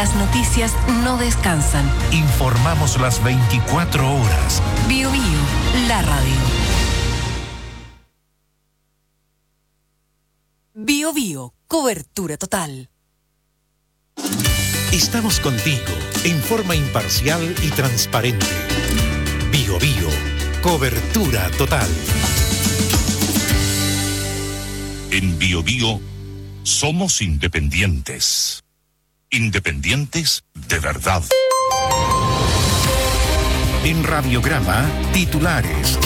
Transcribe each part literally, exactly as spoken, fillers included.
Las noticias no descansan. Informamos las veinticuatro horas. Bio Bio, la radio. Bio Bio, cobertura total. Estamos contigo en forma imparcial y transparente. Bio Bio, cobertura total. En Bio Bio somos independientes. Independientes de verdad. En Radiograma, titulares.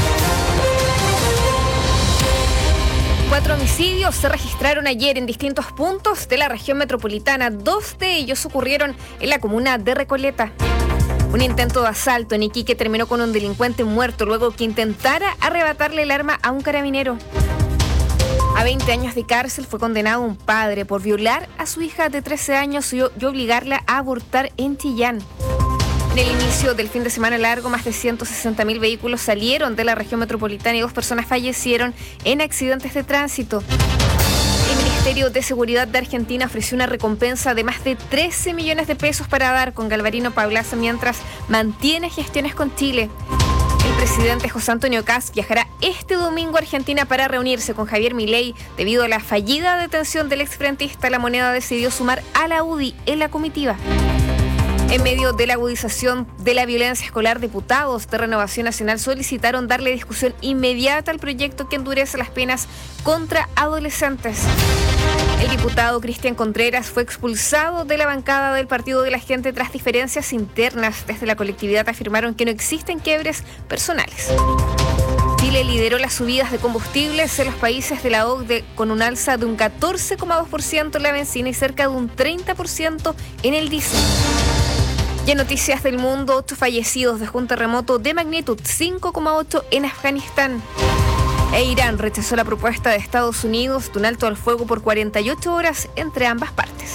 Cuatro homicidios se registraron ayer en distintos puntos de la región metropolitana. Dos de ellos ocurrieron en la comuna de Recoleta. Un intento de asalto en Iquique terminó con un delincuente muerto luego que intentara arrebatarle el arma a un carabinero. A veinte años de cárcel fue condenado un padre por violar a su hija de trece años y obligarla a abortar en Chillán. En el inicio del fin de semana largo, más de ciento sesenta mil vehículos salieron de la región metropolitana y dos personas fallecieron en accidentes de tránsito. El Ministerio de Seguridad de Argentina ofreció una recompensa de más de trece millones de pesos para dar con Galvarino Paulaza mientras mantiene gestiones con Chile. El presidente José Antonio Kast viajará este domingo a Argentina para reunirse con Javier Milei. Debido a la fallida detención del exfrentista, La Moneda decidió sumar a la U D I en la comitiva. En medio de la agudización de la violencia escolar, diputados de Renovación Nacional solicitaron darle discusión inmediata al proyecto que endurece las penas contra adolescentes. El diputado Cristian Contreras fue expulsado de la bancada del Partido de la Gente tras diferencias internas. Desde la colectividad afirmaron que no existen quiebres personales. Chile lideró las subidas de combustibles en los países de la O C D E con un alza de un catorce coma dos por ciento en la benzina y cerca de un treinta por ciento en el diésel. Y en noticias del mundo, ocho fallecidos dejó un terremoto de magnitud cinco coma ocho en Afganistán. E Irán rechazó la propuesta de Estados Unidos de un alto al fuego por cuarenta y ocho horas entre ambas partes.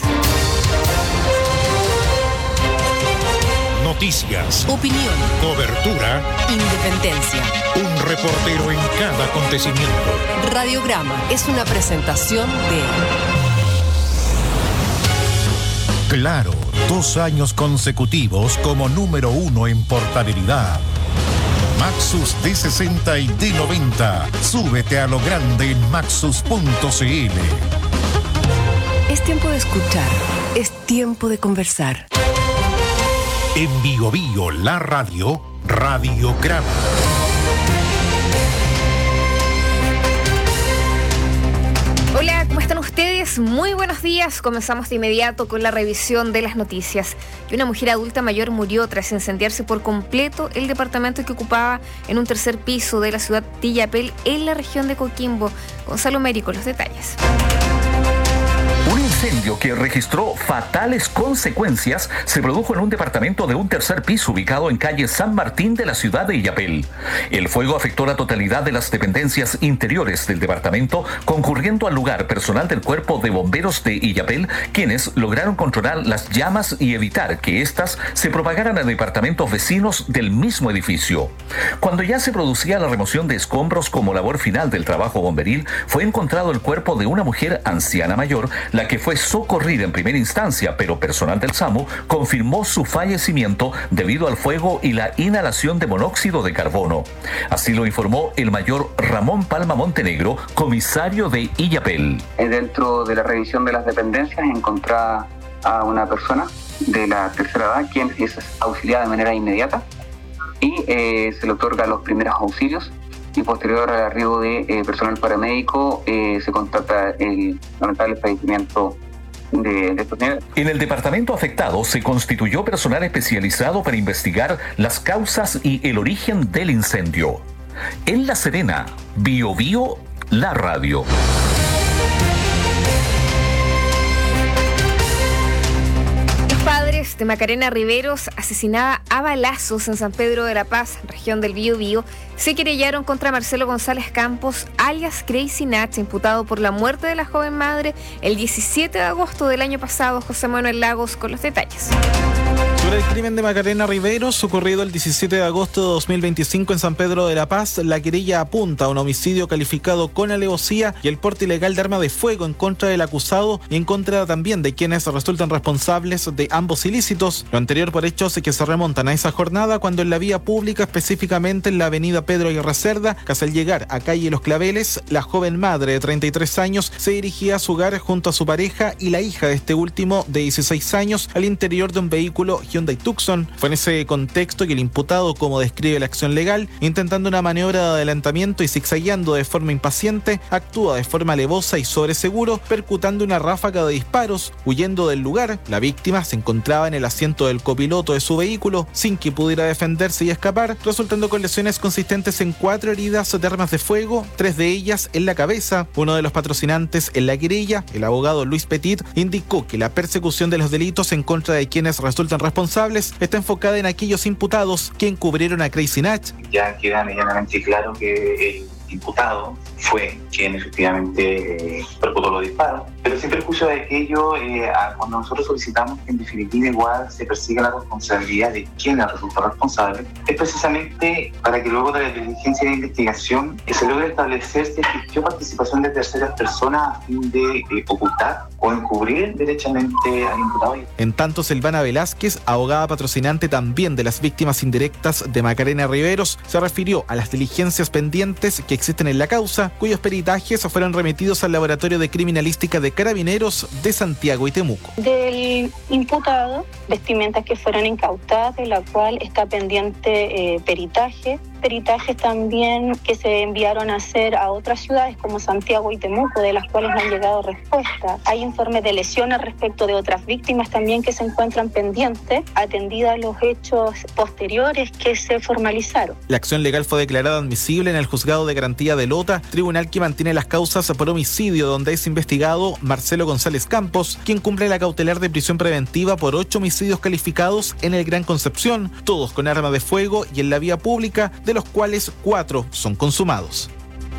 Noticias, Opinión, cobertura, independencia. un reportero en cada acontecimiento. Radiograma es una presentación de Claro, dos años consecutivos como número uno en portabilidad. Maxus D sesenta y D noventa. Súbete a lo grande en maxus punto c l. Es tiempo de escuchar, es tiempo de conversar. En Bio Bio, la radio, Radiograma. Hola, ¿cómo están ustedes? Muy buenos días. Comenzamos de inmediato con la revisión de las noticias. Y una mujer adulta mayor murió tras incendiarse por completo el departamento que ocupaba en un tercer piso de la ciudad de Illapel, en la región de Coquimbo. Gonzalo Meri con los detalles. Un incendio que registró fatales consecuencias se produjo en un departamento de un tercer piso ubicado en calle San Martín de la ciudad de Illapel. El fuego afectó la totalidad de las dependencias interiores del departamento, concurriendo al lugar personal del Cuerpo de Bomberos de Illapel, quienes lograron controlar las llamas y evitar que éstas se propagaran a departamentos vecinos del mismo edificio. Cuando ya se producía la remoción de escombros como labor final del trabajo bomberil, fue encontrado el cuerpo de una mujer anciana mayor, la que fue socorrida en primera instancia, pero personal del SAMU confirmó su fallecimiento debido al fuego y la inhalación de monóxido de carbono. Así lo informó el mayor Ramón Palma Montenegro, comisario de Illapel. Dentro de la revisión de las dependencias encontraba a una persona de la tercera edad, quien es auxiliada de manera inmediata y eh, se le otorga los primeros auxilios. Y posterior al arribo de eh, personal paramédico eh, se constata el lamentable fallecimiento de, de estos niveles. En el departamento afectado se constituyó personal especializado para investigar las causas y el origen del incendio. En La Serena, Bio Bio, la radio. Padres de Macarena Riveros, asesinada a balazos en San Pedro de la Paz, región del Biobío, se querellaron contra Marcelo González Campos, alias Crazy Nach, imputado por la muerte de la joven madre el diecisiete de agosto del año pasado. José Manuel Lagos con los detalles. Sobre el crimen de Macarena Riveros, ocurrido el diecisiete de agosto de dos mil veinticinco en San Pedro de la Paz, la querella apunta a un homicidio calificado con alevosía y el porte ilegal de arma de fuego en contra del acusado y en contra también de quienes resultan responsables de ambos ilícitos. Lo anterior por hechos que se remontan a esa jornada cuando en la vía pública, específicamente en la avenida Pedro Aguirre Cerda, casi al llegar a calle Los Claveles, la joven madre de treinta y tres años se dirigía a su hogar junto a su pareja y la hija de este último de dieciséis años al interior de un vehículo Hyundai Tucson. Fue en ese contexto que el imputado, como describe la acción legal, intentando una maniobra de adelantamiento y zigzagueando de forma impaciente, actúa de forma alevosa y sobre seguro, percutando una ráfaga de disparos. Huyendo del lugar, la víctima se encontraba en el asiento del copiloto de su vehículo sin que pudiera defenderse y escapar, resultando con lesiones consistentes en cuatro heridas de armas de fuego, tres de ellas en la cabeza. Uno de los patrocinantes en la querella, el abogado Luis Petit, indicó que la persecución de los delitos en contra de quienes resultan responsables está enfocada en aquellos imputados que encubrieron a Crazy Nach. Ya queda medianamente claro que el imputado fue quien efectivamente eh, perpetró los disparos, pero sin perjuicio de aquello, eh, a, cuando nosotros solicitamos que en definitiva igual se persiga la responsabilidad de quien resulta responsable, es precisamente para que luego de la diligencia de investigación que se logre establecer si existió participación de terceras personas a fin de eh, ocultar o encubrir derechamente al imputado. En tanto, Silvana Velázquez, abogada patrocinante también de las víctimas indirectas de Macarena Riveros, se refirió a las diligencias pendientes que existen en la causa, cuyos peritajes fueron remitidos al Laboratorio de Criminalística de Carabineros de Santiago y Temuco. Del imputado, vestimentas que fueron incautadas, de la cual está pendiente eh, peritaje. Peritajes también que se enviaron a hacer a otras ciudades como Santiago y Temuco, de las cuales no han llegado respuestas. Hay informes de lesiones respecto de otras víctimas también que se encuentran pendientes, atendidas los hechos posteriores que se formalizaron. La acción legal fue declarada admisible en el Juzgado de Garantía de Lota, tribunal que mantiene las causas por homicidio, donde es investigado Marcelo González Campos, quien cumple la cautelar de prisión preventiva por ocho homicidios calificados en el Gran Concepción, todos con arma de fuego y en la vía pública, de los cuales cuatro son consumados.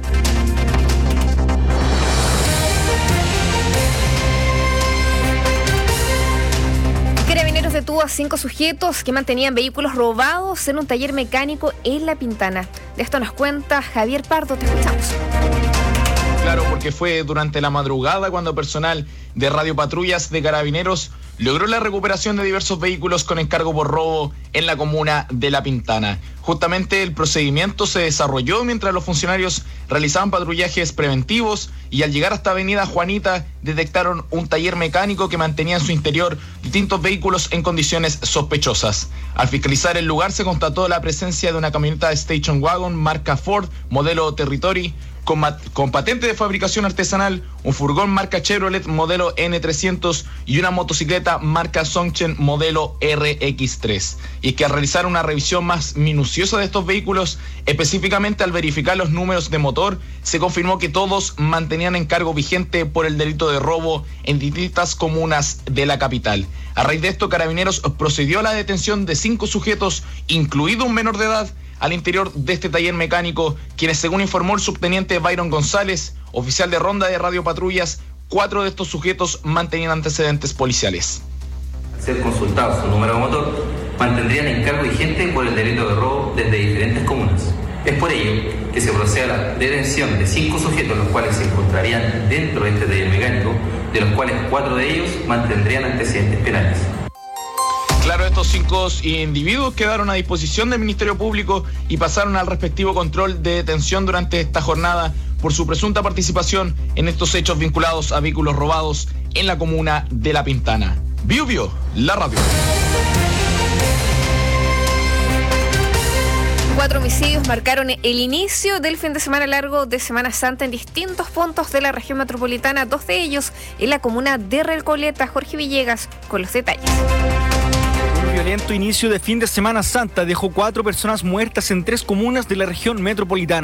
Carabineros detuvo a cinco sujetos que mantenían vehículos robados en un taller mecánico en La Pintana. De esto nos cuenta Javier Pardo, te escuchamos. Claro, porque fue durante la madrugada cuando personal de radiopatrullas de Carabineros logró la recuperación de diversos vehículos con encargo por robo en la comuna de La Pintana. Justamente el procedimiento se desarrolló mientras los funcionarios realizaban patrullajes preventivos y al llegar hasta Avenida Juanita detectaron un taller mecánico que mantenía en su interior distintos vehículos en condiciones sospechosas. Al fiscalizar el lugar se constató la presencia de una camioneta Station Wagon marca Ford, modelo Territory, Con, con patente de fabricación artesanal, un furgón marca Chevrolet modelo N trescientos y una motocicleta marca Songchen modelo R X tres. Y es que al realizar una revisión más minuciosa de estos vehículos, específicamente al verificar los números de motor, se confirmó que todos mantenían encargo vigente por el delito de robo en distintas comunas de la capital. A raíz de esto, Carabineros procedió a la detención de cinco sujetos, incluido un menor de edad, al interior de este taller mecánico, quienes, según informó el subteniente Byron González, oficial de ronda de radiopatrullas, cuatro de estos sujetos mantenían antecedentes policiales. Al ser consultado su número de motor, mantendrían encargo vigente por el delito de robo desde diferentes comunas. Es por ello que se procede a la detención de cinco sujetos, los cuales se encontrarían dentro de este taller mecánico, de los cuales cuatro de ellos mantendrían antecedentes penales. Claro, estos cinco individuos quedaron a disposición del Ministerio Público y pasaron al respectivo control de detención durante esta jornada por su presunta participación en estos hechos vinculados a vehículos robados en la comuna de La Pintana. Bio Bio, la radio. Cuatro homicidios marcaron el inicio del fin de semana largo de Semana Santa en distintos puntos de la región metropolitana, dos de ellos en la comuna de Recoleta. Jorge Villegas con los detalles. Un violento inicio de fin de Semana Santa dejó cuatro personas muertas en tres comunas de la región metropolitana.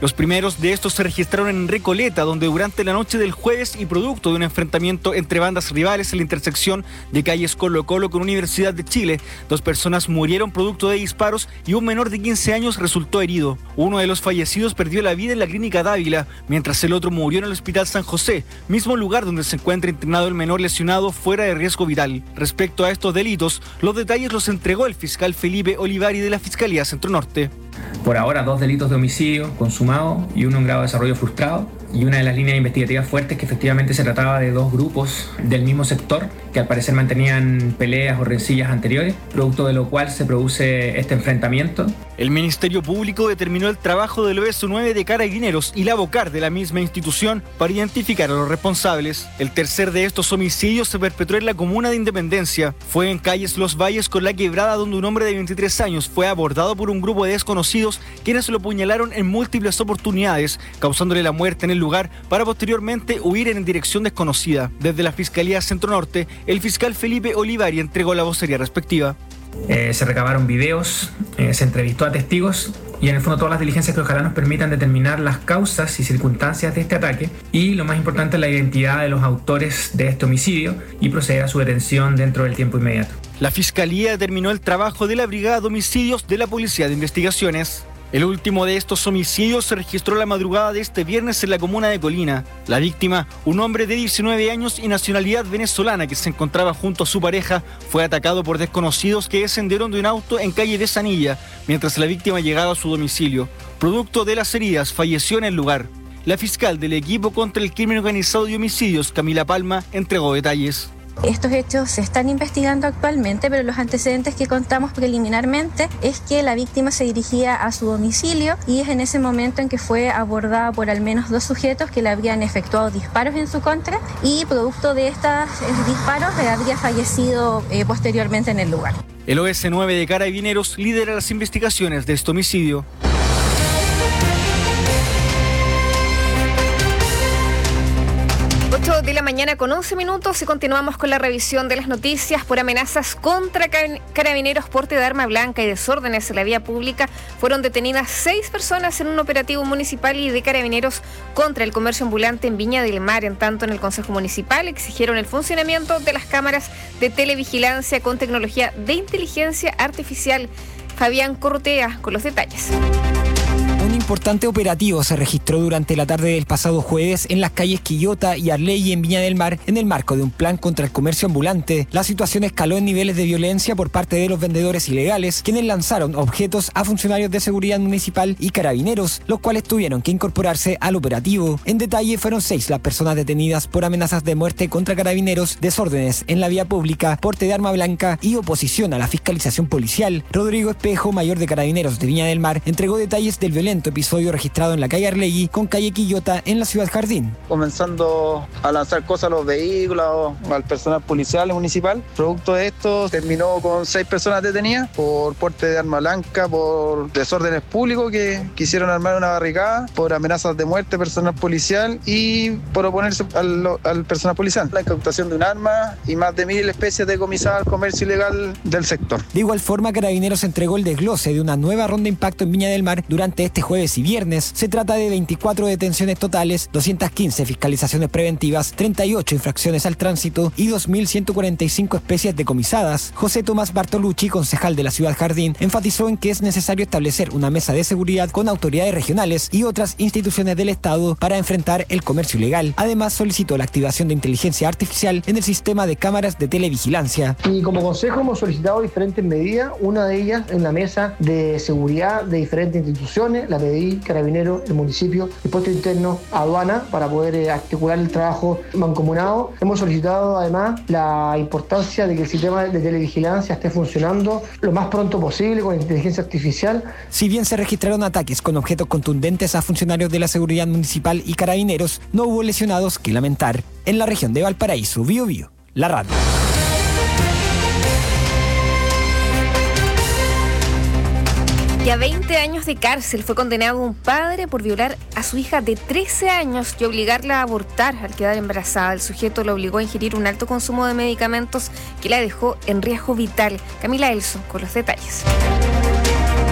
Los primeros de estos se registraron en Recoleta, donde durante la noche del jueves y producto de un enfrentamiento entre bandas rivales en la intersección de calles Colo Colo con Universidad de Chile, dos personas murieron producto de disparos y un menor de quince años resultó herido. Uno de los fallecidos perdió la vida en la clínica Dávila, mientras el otro murió en el Hospital San José, mismo lugar donde se encuentra internado el menor lesionado fuera de riesgo vital. Respecto a estos delitos, los detalles los entregó el fiscal Felipe Olivari de la Fiscalía Centro Norte. Por ahora, dos delitos de homicidio consumado y uno en grado de desarrollo frustrado, y una de las líneas investigativas fuertes que efectivamente se trataba de dos grupos del mismo sector que al parecer mantenían peleas o rencillas anteriores, producto de lo cual se produce este enfrentamiento. El Ministerio Público determinó el trabajo del O S nueve de Carabineros y la vocal de la misma institución para identificar a los responsables. El tercer de estos homicidios se perpetró en la comuna de Independencia. Fue en calles Los Valles con La Quebrada, donde un hombre de veintitrés años fue abordado por un grupo de desconocidos quienes lo apuñalaron en múltiples oportunidades, causándole la muerte en el lugar para posteriormente huir en dirección desconocida. Desde la Fiscalía Centro Norte, el fiscal Felipe Olivari entregó la vocería respectiva. Eh, se recabaron videos, eh, se entrevistó a testigos y en el fondo todas las diligencias que ojalá nos permitan determinar las causas y circunstancias de este ataque y lo más importante la identidad de los autores de este homicidio y proceder a su detención dentro del tiempo inmediato. La Fiscalía determinó el trabajo de la Brigada de Homicidios de la Policía de Investigaciones. El último de estos homicidios se registró la madrugada de este viernes en la comuna de Colina. La víctima, un hombre de diecinueve años y nacionalidad venezolana que se encontraba junto a su pareja, fue atacado por desconocidos que descendieron de un auto en calle de Sanilla, mientras la víctima llegaba a su domicilio. Producto de las heridas, falleció en el lugar. La fiscal del equipo contra el crimen organizado y homicidios, Camila Palma, entregó detalles. Estos hechos se están investigando actualmente, pero los antecedentes que contamos preliminarmente es que la víctima se dirigía a su domicilio y es en ese momento en que fue abordada por al menos dos sujetos que le habrían efectuado disparos en su contra y producto de estos disparos habría fallecido eh, posteriormente en el lugar. El O S nueve de Carabineros lidera las investigaciones de este homicidio. ocho de la mañana con once minutos y continuamos con la revisión de las noticias. Por amenazas contra carabineros, porte de arma blanca y desórdenes en la vía pública, fueron detenidas seis personas en un operativo municipal y de carabineros contra el comercio ambulante en Viña del Mar. En tanto, en el Consejo Municipal exigieron el funcionamiento de las cámaras de televigilancia con tecnología de inteligencia artificial. Fabián Corrotea con los detalles. Un importante operativo se registró durante la tarde del pasado jueves en las calles Quillota y Arley en Viña del Mar en el marco de un plan contra el comercio ambulante. La situación escaló en niveles de violencia por parte de los vendedores ilegales, quienes lanzaron objetos a funcionarios de seguridad municipal y carabineros, los cuales tuvieron que incorporarse al operativo. En detalle, fueron seis las personas detenidas por amenazas de muerte contra carabineros, desórdenes en la vía pública, porte de arma blanca y oposición a la fiscalización policial. Rodrigo Espejo, mayor de Carabineros de Viña del Mar, entregó detalles del violento episodio registrado en la calle Arlegui con calle Quillota en la ciudad Jardín. Comenzando a lanzar cosas a los vehículos, al personal policial municipal. Producto de esto terminó con seis personas detenidas por porte de arma blanca, por desórdenes públicos que quisieron armar una barricada, por amenazas de muerte personal policial y por oponerse al, al personal policial. La incautación de un arma y más de mil especies decomisadas al comercio ilegal del sector. De igual forma, Carabineros entregó el desglose de una nueva ronda de impacto en Viña del Mar durante este jueves y viernes. Se trata de veinticuatro detenciones totales, doscientas quince fiscalizaciones preventivas, treinta y ocho infracciones al tránsito y dos mil ciento cuarenta y cinco especies decomisadas. José Tomás Bartolucci, concejal de la ciudad Jardín, enfatizó en que es necesario establecer una mesa de seguridad con autoridades regionales y otras instituciones del Estado para enfrentar el comercio ilegal. Además, solicitó la activación de inteligencia artificial en el sistema de cámaras de televigilancia. Y como consejo hemos solicitado diferentes medidas, una de ellas en la mesa de seguridad de diferentes instituciones, la P D I, Carabineros, el municipio, Impuesto Interno, Aduana, para poder eh, articular el trabajo mancomunado. Hemos solicitado además la importancia de que el sistema de televigilancia esté funcionando lo más pronto posible con inteligencia artificial. Si bien se registraron ataques con objetos contundentes a funcionarios de la seguridad municipal y Carabineros, no hubo lesionados que lamentar. En la región de Valparaíso, Bío Bío, la radio. Y a veinte años de cárcel fue condenado un padre por violar a su hija de trece años y obligarla a abortar al quedar embarazada. El sujeto la obligó a ingerir un alto consumo de medicamentos que la dejó en riesgo vital. Camila Elson con los detalles. El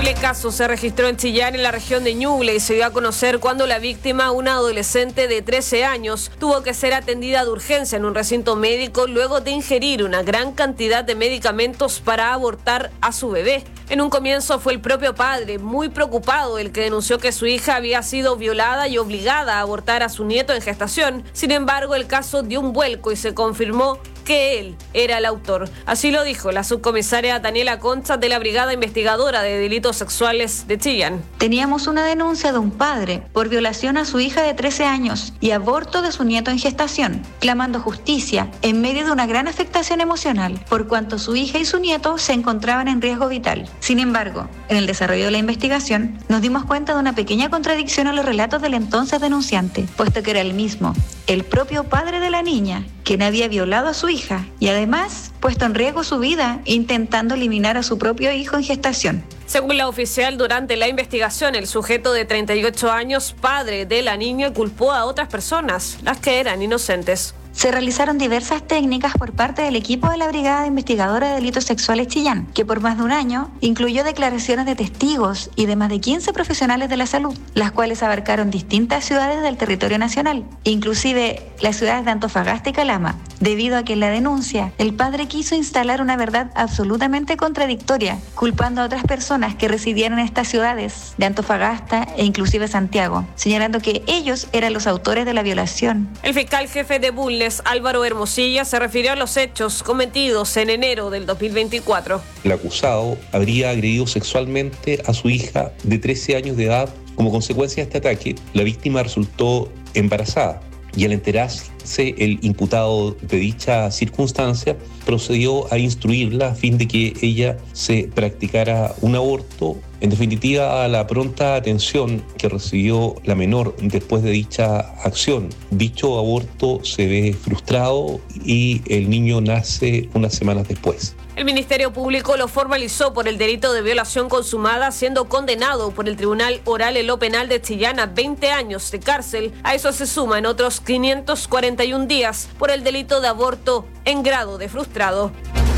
terrible caso se registró en Chillán, en la región de Ñuble, y se dio a conocer cuando la víctima, una adolescente de trece años, tuvo que ser atendida de urgencia en un recinto médico luego de ingerir una gran cantidad de medicamentos para abortar a su bebé. En un comienzo fue el propio padre, muy preocupado, el que denunció que su hija había sido violada y obligada a abortar a su nieto en gestación. Sin embargo, el caso dio un vuelco y se confirmó que él era el autor. Así lo dijo la subcomisaria Daniela Concha de la Brigada Investigadora de Delitos Sexuales de Chillán. Teníamos una denuncia de un padre por violación a su hija de trece años y aborto de su nieto en gestación, clamando justicia en medio de una gran afectación emocional, por cuanto su hija y su nieto se encontraban en riesgo vital. Sin embargo, en el desarrollo de la investigación, nos dimos cuenta de una pequeña contradicción a los relatos del entonces denunciante, puesto que era el mismo, el propio padre de la niña, quien había violado a su hija y además puesto en riesgo su vida intentando eliminar a su propio hijo en gestación. Según la oficial, durante la investigación, el sujeto de treinta y ocho años, padre de la niña, culpó a otras personas, las que eran inocentes. Se realizaron diversas técnicas por parte del equipo de la Brigada Investigadora de Delitos Sexuales Chillán, que por más de un año incluyó declaraciones de testigos y de más de quince profesionales de la salud, las cuales abarcaron distintas ciudades del territorio nacional, inclusive las ciudades de Antofagasta y Calama, debido a que en la denuncia el padre quiso instalar una verdad absolutamente contradictoria, culpando a otras personas que residieron en estas ciudades de Antofagasta e inclusive Santiago, señalando que ellos eran los autores de la violación. El fiscal jefe de Bulnes, Álvaro Hermosilla, se refirió a los hechos cometidos en enero del dos mil veinticuatro. El acusado habría agredido sexualmente a su hija de trece años de edad. Como consecuencia de este ataque, la víctima resultó embarazada y al enterarse el imputado de dicha circunstancia procedió a instruirla a fin de que ella se practicara un aborto. En definitiva, a la pronta atención que recibió la menor después de dicha acción, dicho aborto se ve frustrado y el niño nace unas semanas después. El Ministerio Público lo formalizó por el delito de violación consumada, siendo condenado por el Tribunal Oral en lo Penal de Chillán a veinte años de cárcel. A eso se suman otros quinientos cuarenta y un días por el delito de aborto en grado de frustrado.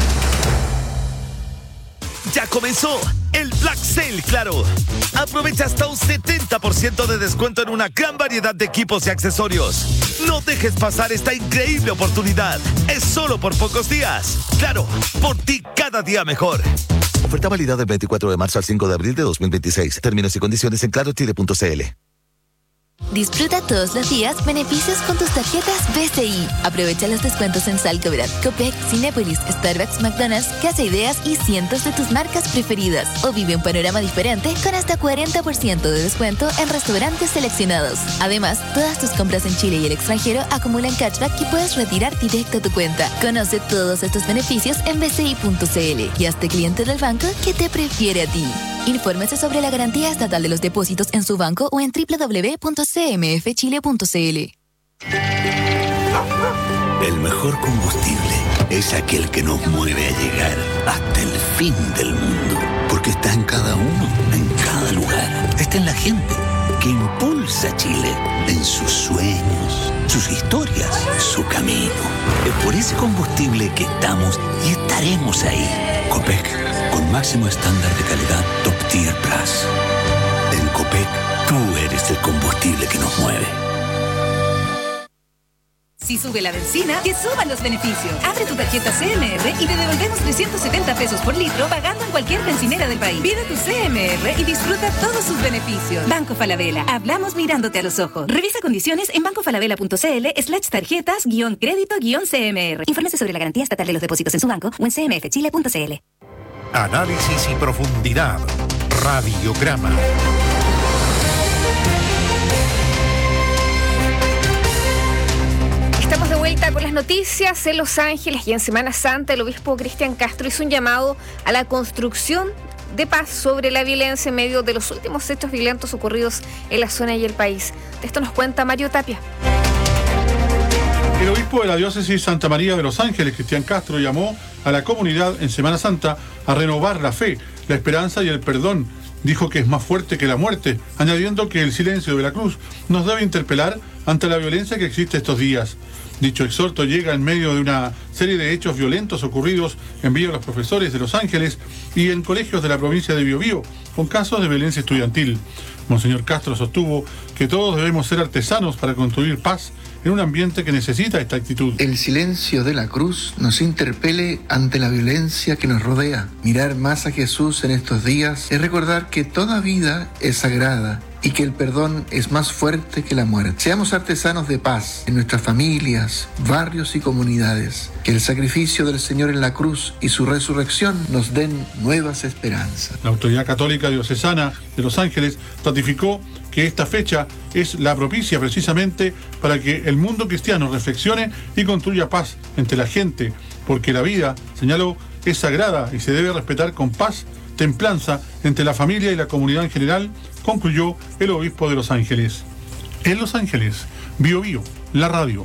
Ya comenzó el Black Sale Claro. Aprovecha hasta un setenta por ciento de descuento en una gran variedad de equipos y accesorios. No dejes pasar esta increíble oportunidad. Es solo por pocos días. Claro, por ti cada día mejor. Oferta válida del veinticuatro de marzo al cinco de abril de dos mil veintiséis. Términos y condiciones en claro chile punto c l. Disfruta todos los días beneficios con tus tarjetas B C I. Aprovecha los descuentos en Salcobrat, Copec, Cinépolis, Starbucks, McDonald's, Casa Ideas y cientos de tus marcas preferidas. O vive un panorama diferente con hasta cuarenta por ciento de descuento en restaurantes seleccionados. Además, todas tus compras en Chile y el extranjero acumulan cashback que puedes retirar directo a tu cuenta. Conoce todos estos beneficios en b c i punto c l y hazte cliente del banco que te prefiere a ti. Infórmese sobre la garantía estatal de los depósitos en su banco o en w w w punto c m f chile punto c l. El mejor combustible es aquel que nos mueve a llegar hasta el fin del mundo, porque está en cada uno, en cada lugar. Está en la gente que impulsa a Chile, en sus sueños, sus historias, su camino. Es por ese combustible que estamos y estaremos ahí. Copec, con máximo estándar de calidad Top Tier Plus. En Copec, tú eres el combustible que nos mueve. Si sube la benzina, que suban los beneficios. Abre tu tarjeta C M R y te devolvemos trescientos setenta pesos por litro pagando en cualquier bencinera del país. Pide tu C M R y disfruta todos sus beneficios. Banco Falabella. Hablamos mirándote a los ojos. Revisa condiciones en bancofalabella punto c l slash tarjetas guión crédito guión C M R. Infórmese sobre la garantía estatal de los depósitos en su banco o en c m f chile punto c l. Análisis y profundidad. Radiograma. Estamos de vuelta con las noticias. En Los Ángeles y en Semana Santa, el obispo Cristian Castro hizo un llamado a la construcción de paz sobre la violencia en medio de los últimos hechos violentos ocurridos en la zona y el país. De esto nos cuenta Mario Tapia. El obispo de la diócesis Santa María de Los Ángeles, Cristian Castro, llamó a la comunidad en Semana Santa a renovar la fe, la esperanza y el perdón. Dijo que es más fuerte que la muerte, añadiendo que el silencio de la cruz nos debe interpelar ante la violencia que existe estos días. Dicho exhorto llega en medio de una serie de hechos violentos ocurridos en Villa de los Profesores de Los Ángeles y en colegios de la provincia de Biobío, con casos de violencia estudiantil. Monseñor Castro sostuvo que todos debemos ser artesanos para construir paz en un ambiente que necesita esta actitud. El silencio de la cruz nos interpele ante la violencia que nos rodea. Mirar más a Jesús en estos días es recordar que toda vida es sagrada y que el perdón es más fuerte que la muerte. Seamos artesanos de paz en nuestras familias, barrios y comunidades. Que el sacrificio del Señor en la cruz y su resurrección nos den nuevas esperanzas. La Autoridad Católica Diocesana de Los Ángeles ratificó que esta fecha es la propicia precisamente para que el mundo cristiano reflexione y construya paz entre la gente, porque la vida, señaló, es sagrada y se debe respetar con paz, templanza entre la familia y la comunidad en general, concluyó el obispo de Los Ángeles. En Los Ángeles, Biobío, la radio.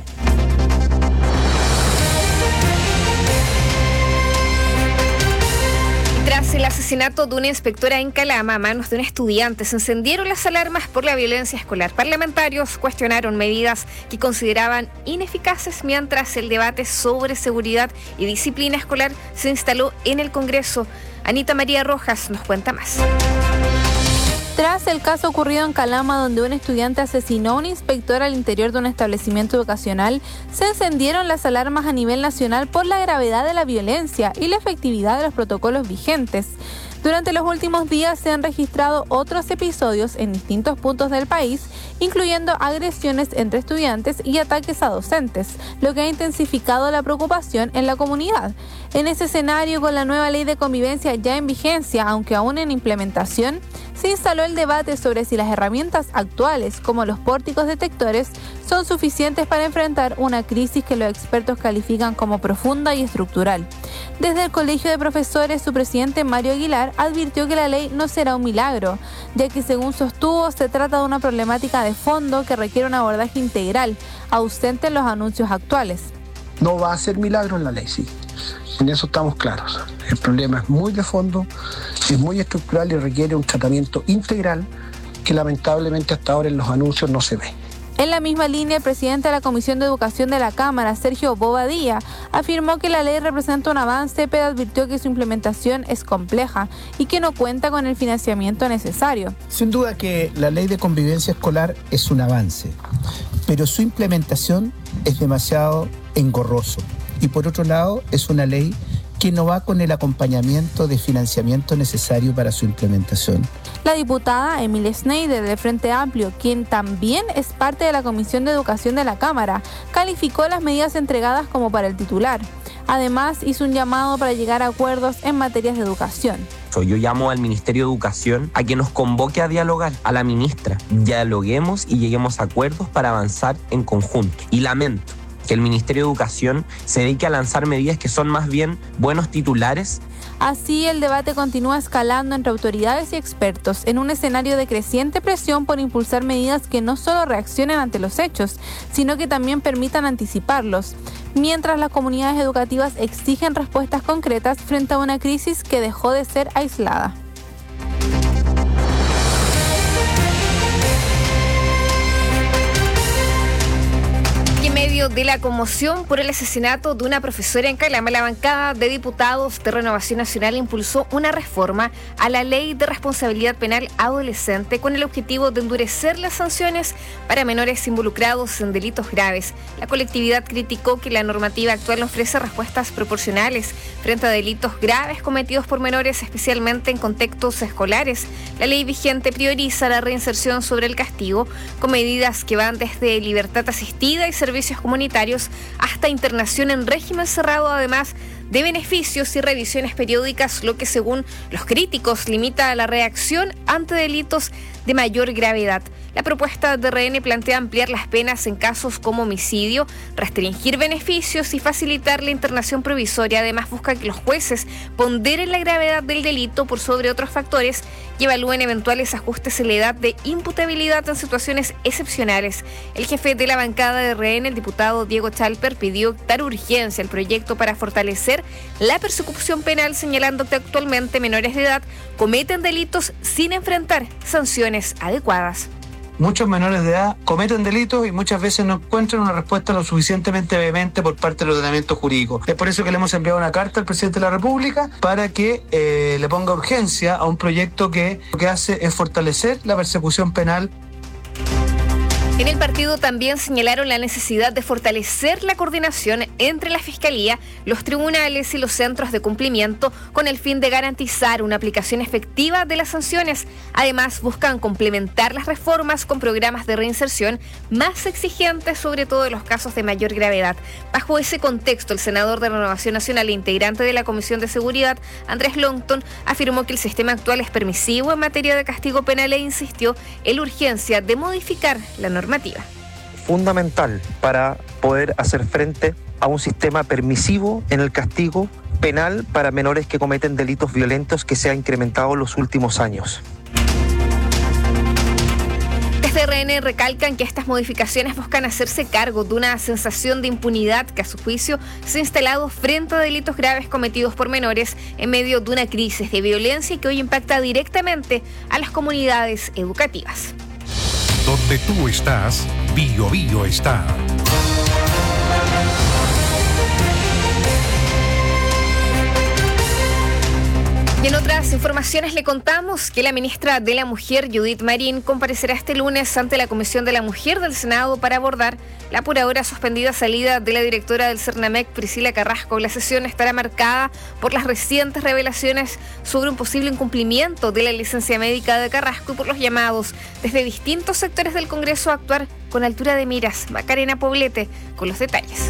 Tras el asesinato de una inspectora en Calama a manos de un estudiante, se encendieron las alarmas por la violencia escolar. Parlamentarios cuestionaron medidas que consideraban ineficaces mientras el debate sobre seguridad y disciplina escolar se instaló en el Congreso. Anita María Rojas nos cuenta más. Tras el caso ocurrido en Calama, donde un estudiante asesinó a un inspector al interior de un establecimiento educacional, se encendieron las alarmas a nivel nacional por la gravedad de la violencia y la efectividad de los protocolos vigentes. Durante los últimos días se han registrado otros episodios en distintos puntos del país, incluyendo agresiones entre estudiantes y ataques a docentes, lo que ha intensificado la preocupación en la comunidad. En ese escenario, con la nueva ley de convivencia ya en vigencia, aunque aún en implementación, se instaló el debate sobre si las herramientas actuales, como los pórticos detectores, son suficientes para enfrentar una crisis que los expertos califican como profunda y estructural. Desde el Colegio de Profesores, su presidente Mario Aguilar advirtió que la ley no será un milagro, ya que según sostuvo se trata de una problemática de fondo que requiere un abordaje integral, ausente en los anuncios actuales. No va a ser milagro en la ley, sí. En eso estamos claros. El problema es muy de fondo, es muy estructural y requiere un tratamiento integral que lamentablemente hasta ahora en los anuncios no se ve. En la misma línea, el presidente de la Comisión de Educación de la Cámara, Sergio Bobadilla, afirmó que la ley representa un avance, pero advirtió que su implementación es compleja y que no cuenta con el financiamiento necesario. Sin duda que la ley de convivencia escolar es un avance, pero su implementación es demasiado engorroso. Y por otro lado, es una ley que no va con el acompañamiento de financiamiento necesario para su implementación. La diputada Emilia Schneider del Frente Amplio, quien también es parte de la Comisión de Educación de la Cámara, calificó las medidas entregadas como para el titular. Además, hizo un llamado para llegar a acuerdos en materias de educación. Yo llamo al Ministerio de Educación a que nos convoque a dialogar, a la ministra. Dialoguemos y lleguemos a acuerdos para avanzar en conjunto. Y lamento que el Ministerio de Educación se dedique a lanzar medidas que son más bien buenos titulares. Así, el debate continúa escalando entre autoridades y expertos en un escenario de creciente presión por impulsar medidas que no solo reaccionen ante los hechos, sino que también permitan anticiparlos, mientras las comunidades educativas exigen respuestas concretas frente a una crisis que dejó de ser aislada. En medio de la conmoción por el asesinato de una profesora en Calama, la bancada de diputados de Renovación Nacional impulsó una reforma a la Ley de Responsabilidad Penal Adolescente con el objetivo de endurecer las sanciones para menores involucrados en delitos graves. La colectividad criticó que la normativa actual no ofrece respuestas proporcionales frente a delitos graves cometidos por menores, especialmente en contextos escolares. La ley vigente prioriza la reinserción sobre el castigo con medidas que van desde libertad asistida y servicios comunitarios hasta internación en régimen cerrado, además de beneficios y revisiones periódicas, lo que según los críticos limita la reacción ante delitos de mayor gravedad. La propuesta de R N plantea ampliar las penas en casos como homicidio, restringir beneficios y facilitar la internación provisoria. Además, busca que los jueces ponderen la gravedad del delito por sobre otros factores y evalúen eventuales ajustes en la edad de imputabilidad en situaciones excepcionales. El jefe de la bancada de R N, el diputado Diego Chalper, pidió dar urgencia al proyecto para fortalecer la persecución penal, señalando que actualmente menores de edad cometen delitos sin enfrentar sanciones adecuadas. muchos menores de edad cometen delitos y muchas veces no encuentran una respuesta lo suficientemente vehemente por parte del ordenamiento jurídico. Es por eso que le hemos enviado una carta al presidente de la República para que eh, le ponga urgencia a un proyecto que lo que hace es fortalecer la persecución penal. En el partido también señalaron la necesidad de fortalecer la coordinación entre la Fiscalía, los tribunales y los centros de cumplimiento con el fin de garantizar una aplicación efectiva de las sanciones. Además, buscan complementar las reformas con programas de reinserción más exigentes, sobre todo en los casos de mayor gravedad. Bajo ese contexto, el senador de Renovación Nacional e integrante de la Comisión de Seguridad, Andrés Longton, afirmó que el sistema actual es permisivo en materia de castigo penal e insistió en la urgencia de modificar la norma. Normativa. Fundamental para poder hacer frente a un sistema permisivo en el castigo penal para menores que cometen delitos violentos que se ha incrementado en los últimos años. Desde R N recalcan que estas modificaciones buscan hacerse cargo de una sensación de impunidad que a su juicio se ha instalado frente a delitos graves cometidos por menores en medio de una crisis de violencia que hoy impacta directamente a las comunidades educativas. Donde tú estás, Bio Bio está. Y en otras informaciones le contamos que la ministra de la Mujer, Judith Marín, comparecerá este lunes ante la Comisión de la Mujer del Senado para abordar la por ahora suspendida salida de la directora del Cernamec, Priscila Carrasco. La sesión estará marcada por las recientes revelaciones sobre un posible incumplimiento de la licencia médica de Carrasco y por los llamados desde distintos sectores del Congreso a actuar con altura de miras. Macarena Poblete con los detalles.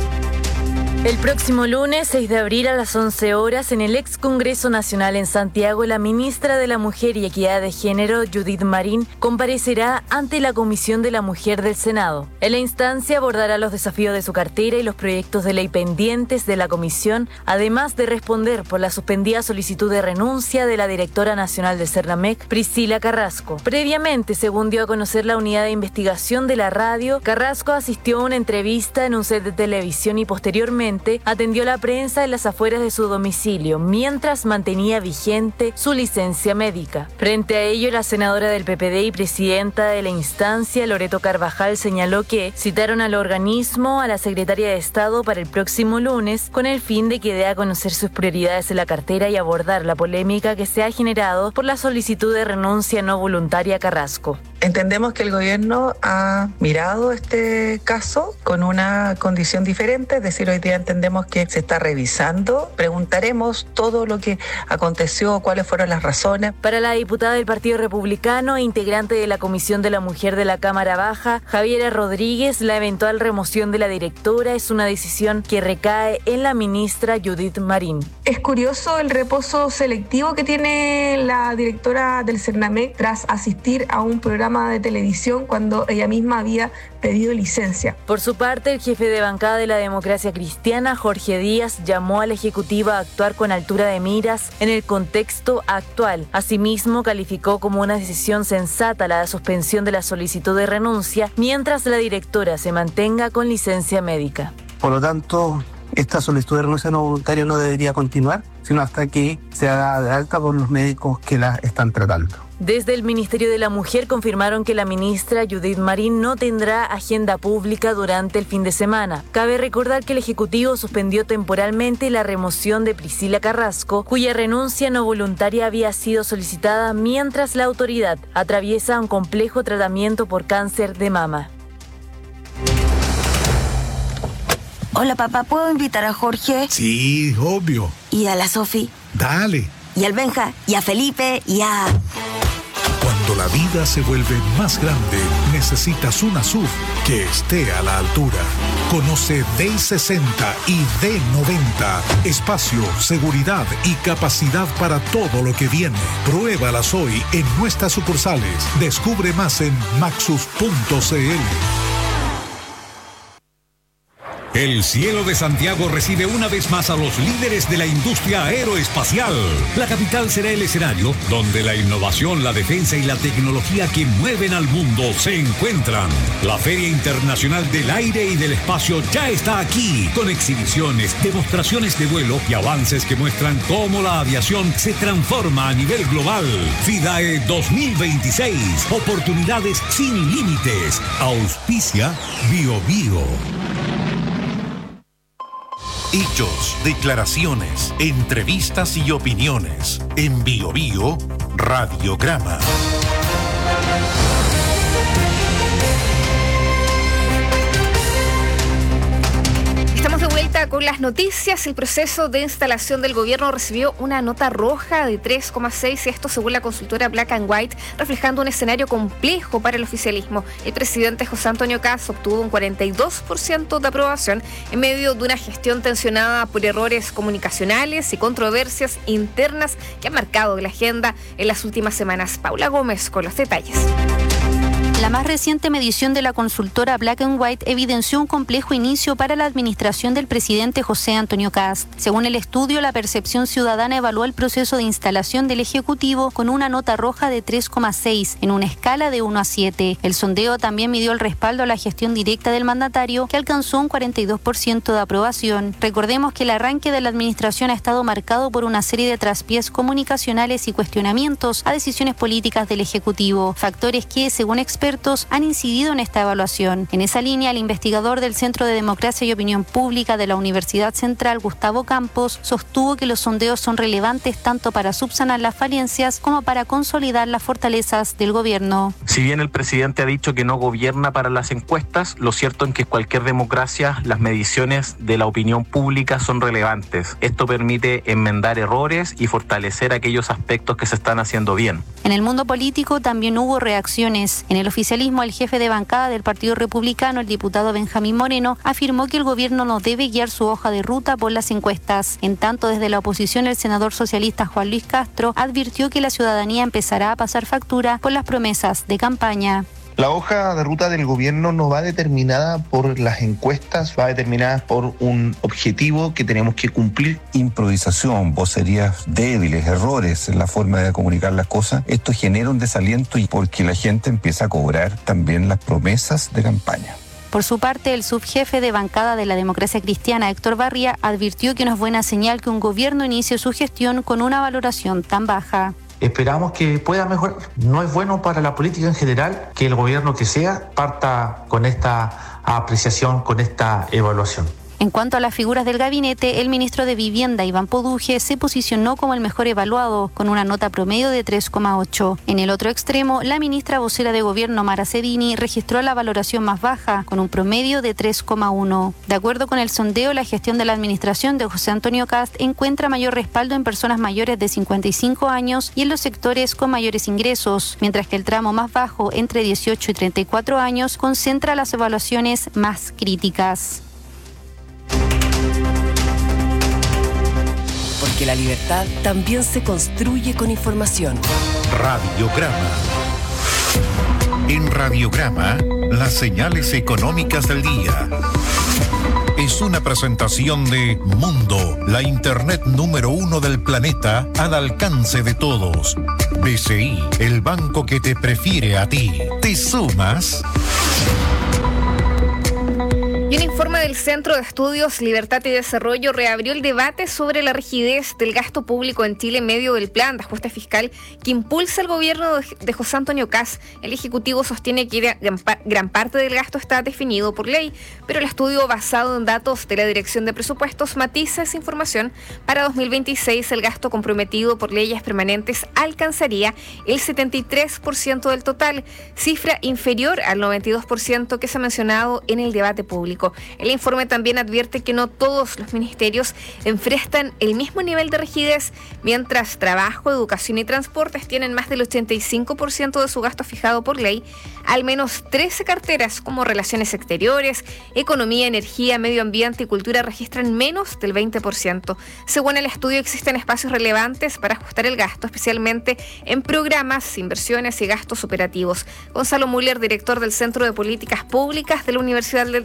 El próximo lunes, seis de abril a las once horas, en el ex Congreso Nacional en Santiago, la ministra de la Mujer y Equidad de Género, Judith Marín, comparecerá ante la Comisión de la Mujer del Senado. En la instancia abordará los desafíos de su cartera y los proyectos de ley pendientes de la comisión, además de responder por la suspendida solicitud de renuncia de la directora nacional del Cernamec, Priscila Carrasco. Previamente, según dio a conocer la unidad de investigación de la radio, Carrasco asistió a una entrevista en un set de televisión y posteriormente atendió a la prensa en las afueras de su domicilio, mientras mantenía vigente su licencia médica. Frente a ello, la senadora del P P D y presidenta de la instancia, Loreto Carvajal, señaló que citaron al organismo a la secretaria de Estado para el próximo lunes con el fin de que dé a conocer sus prioridades en la cartera y abordar la polémica que se ha generado por la solicitud de renuncia no voluntaria a Carrasco. Entendemos que el gobierno ha mirado este caso con una condición diferente, es decir, hoy día entendemos que se está revisando. Preguntaremos todo lo que aconteció, cuáles fueron las razones. Para la diputada del Partido Republicano e integrante de la Comisión de la Mujer de la Cámara Baja, Javiera Rodríguez, la eventual remoción de la directora es una decisión que recae en la ministra Judith Marín. Es curioso el reposo selectivo que tiene la directora del Cernamec tras asistir a un programa de televisión cuando ella misma había pedido licencia. Por su parte, el jefe de bancada de la Democracia Cristiana, Jorge Díaz, llamó a la Ejecutiva a actuar con altura de miras en el contexto actual. Asimismo, calificó como una decisión sensata la suspensión de la solicitud de renuncia mientras la directora se mantenga con licencia médica. Por lo tanto, esta solicitud de renuncia no voluntaria no debería continuar, sino hasta que se haga de alta por los médicos que la están tratando. Desde el Ministerio de la Mujer confirmaron que la ministra Judith Marín no tendrá agenda pública durante el fin de semana. Cabe recordar que el Ejecutivo suspendió temporalmente la remoción de Priscila Carrasco, cuya renuncia no voluntaria había sido solicitada mientras la autoridad atraviesa un complejo tratamiento por cáncer de mama. Hola papá, ¿puedo invitar a Jorge? Sí, obvio. ¿Y a la Sofi? Dale. ¿Y al Benja? ¿Y a Felipe? ¿Y a...? Cuando la vida se vuelve más grande, necesitas una S U V que esté a la altura. Conoce D sesenta y D noventa. Espacio, seguridad y capacidad para todo lo que viene. Pruébalas hoy en nuestras sucursales. Descubre más en maxus punto c l. El cielo de Santiago recibe una vez más a los líderes de la industria aeroespacial. La capital será el escenario donde la innovación, la defensa y la tecnología que mueven al mundo se encuentran. La Feria Internacional del Aire y del Espacio ya está aquí, con exhibiciones, demostraciones de vuelo y avances que muestran cómo la aviación se transforma a nivel global. FIDAE dos mil veintiséis, oportunidades sin límites. Auspicia Bio Bio. Hechos, declaraciones, entrevistas y opiniones. En Bio Bio, Radiograma. Estamos de vuelta con las noticias. El proceso de instalación del gobierno recibió una nota roja de tres coma seis, y esto según la consultora Black and White, reflejando un escenario complejo para el oficialismo. El presidente José Antonio Kast obtuvo un cuarenta y dos por ciento de aprobación en medio de una gestión tensionada por errores comunicacionales y controversias internas que han marcado la agenda en las últimas semanas. Paula Gómez con los detalles. La más reciente medición de la consultora Black and White evidenció un complejo inicio para la administración del presidente José Antonio Kast. Según el estudio, la percepción ciudadana evaluó el proceso de instalación del Ejecutivo con una nota roja de tres coma seis, en una escala de uno a siete. El sondeo también midió el respaldo a la gestión directa del mandatario, que alcanzó un cuarenta y dos por ciento de aprobación. Recordemos que el arranque de la administración ha estado marcado por una serie de traspiés comunicacionales y cuestionamientos a decisiones políticas del Ejecutivo, factores que, según expertos, han incidido en esta evaluación. En esa línea, el investigador del Centro de Democracia y Opinión Pública de la Universidad Central, Gustavo Campos, sostuvo que los sondeos son relevantes tanto para subsanar las falencias como para consolidar las fortalezas del gobierno. Si bien el presidente ha dicho que no gobierna para las encuestas, lo cierto es que en cualquier democracia las mediciones de la opinión pública son relevantes. Esto permite enmendar errores y fortalecer aquellos aspectos que se están haciendo bien. En el mundo político también hubo reacciones. En el oficialismo, el jefe de bancada del Partido Republicano, el diputado Benjamín Moreno, afirmó que el gobierno no debe guiar su hoja de ruta por las encuestas. En tanto, desde la oposición, el senador socialista Juan Luis Castro advirtió que la ciudadanía empezará a pasar factura por las promesas de campaña. La hoja de ruta del gobierno no va determinada por las encuestas, va determinada por un objetivo que tenemos que cumplir. Improvisación, vocerías débiles, errores en la forma de comunicar las cosas, esto genera un desaliento y porque la gente empieza a cobrar también las promesas de campaña. Por su parte, el subjefe de bancada de la Democracia Cristiana, Héctor Barría, advirtió que no es buena señal que un gobierno inicie su gestión con una valoración tan baja. Esperamos que pueda mejorar. No es bueno para la política en general que el gobierno que sea parta con esta apreciación, con esta evaluación. En cuanto a las figuras del gabinete, el ministro de Vivienda, Iván Poduje, se posicionó como el mejor evaluado, con una nota promedio de tres coma ocho. En el otro extremo, la ministra vocera de Gobierno, Mara Cedini, registró la valoración más baja, con un promedio de tres coma uno. De acuerdo con el sondeo, la gestión de la administración de José Antonio Kast encuentra mayor respaldo en personas mayores de cincuenta y cinco años y en los sectores con mayores ingresos, mientras que el tramo más bajo, entre dieciocho y treinta y cuatro años, concentra las evaluaciones más críticas. Porque la libertad también se construye con información. Radiograma. En Radiograma, las señales económicas del día. Es una presentación de Mundo, la internet número uno del planeta al alcance de todos. B C I, el banco que te prefiere a ti. ¿Te sumas? Y un informe del Centro de Estudios Libertad y Desarrollo reabrió el debate sobre la rigidez del gasto público en Chile en medio del plan de ajuste fiscal que impulsa el gobierno de José Antonio Kast. El Ejecutivo sostiene que gran parte del gasto está definido por ley, pero el estudio basado en datos de la Dirección de Presupuestos matiza esa información. Para dos mil veintiséis, el gasto comprometido por leyes permanentes alcanzaría el setenta y tres por ciento del total, cifra inferior al noventa y dos por ciento que se ha mencionado en el debate público. El informe también advierte que no todos los ministerios enfrentan el mismo nivel de rigidez, mientras Trabajo, Educación y Transportes tienen más del ochenta y cinco por ciento de su gasto fijado por ley. Al menos trece carteras como Relaciones Exteriores, Economía, Energía, Medio Ambiente y Cultura registran menos del veinte por ciento. Según el estudio, existen espacios relevantes para ajustar el gasto, especialmente en programas, inversiones y gastos operativos. Gonzalo Müller, director del Centro de Políticas Públicas de la Universidad del Desarrollo,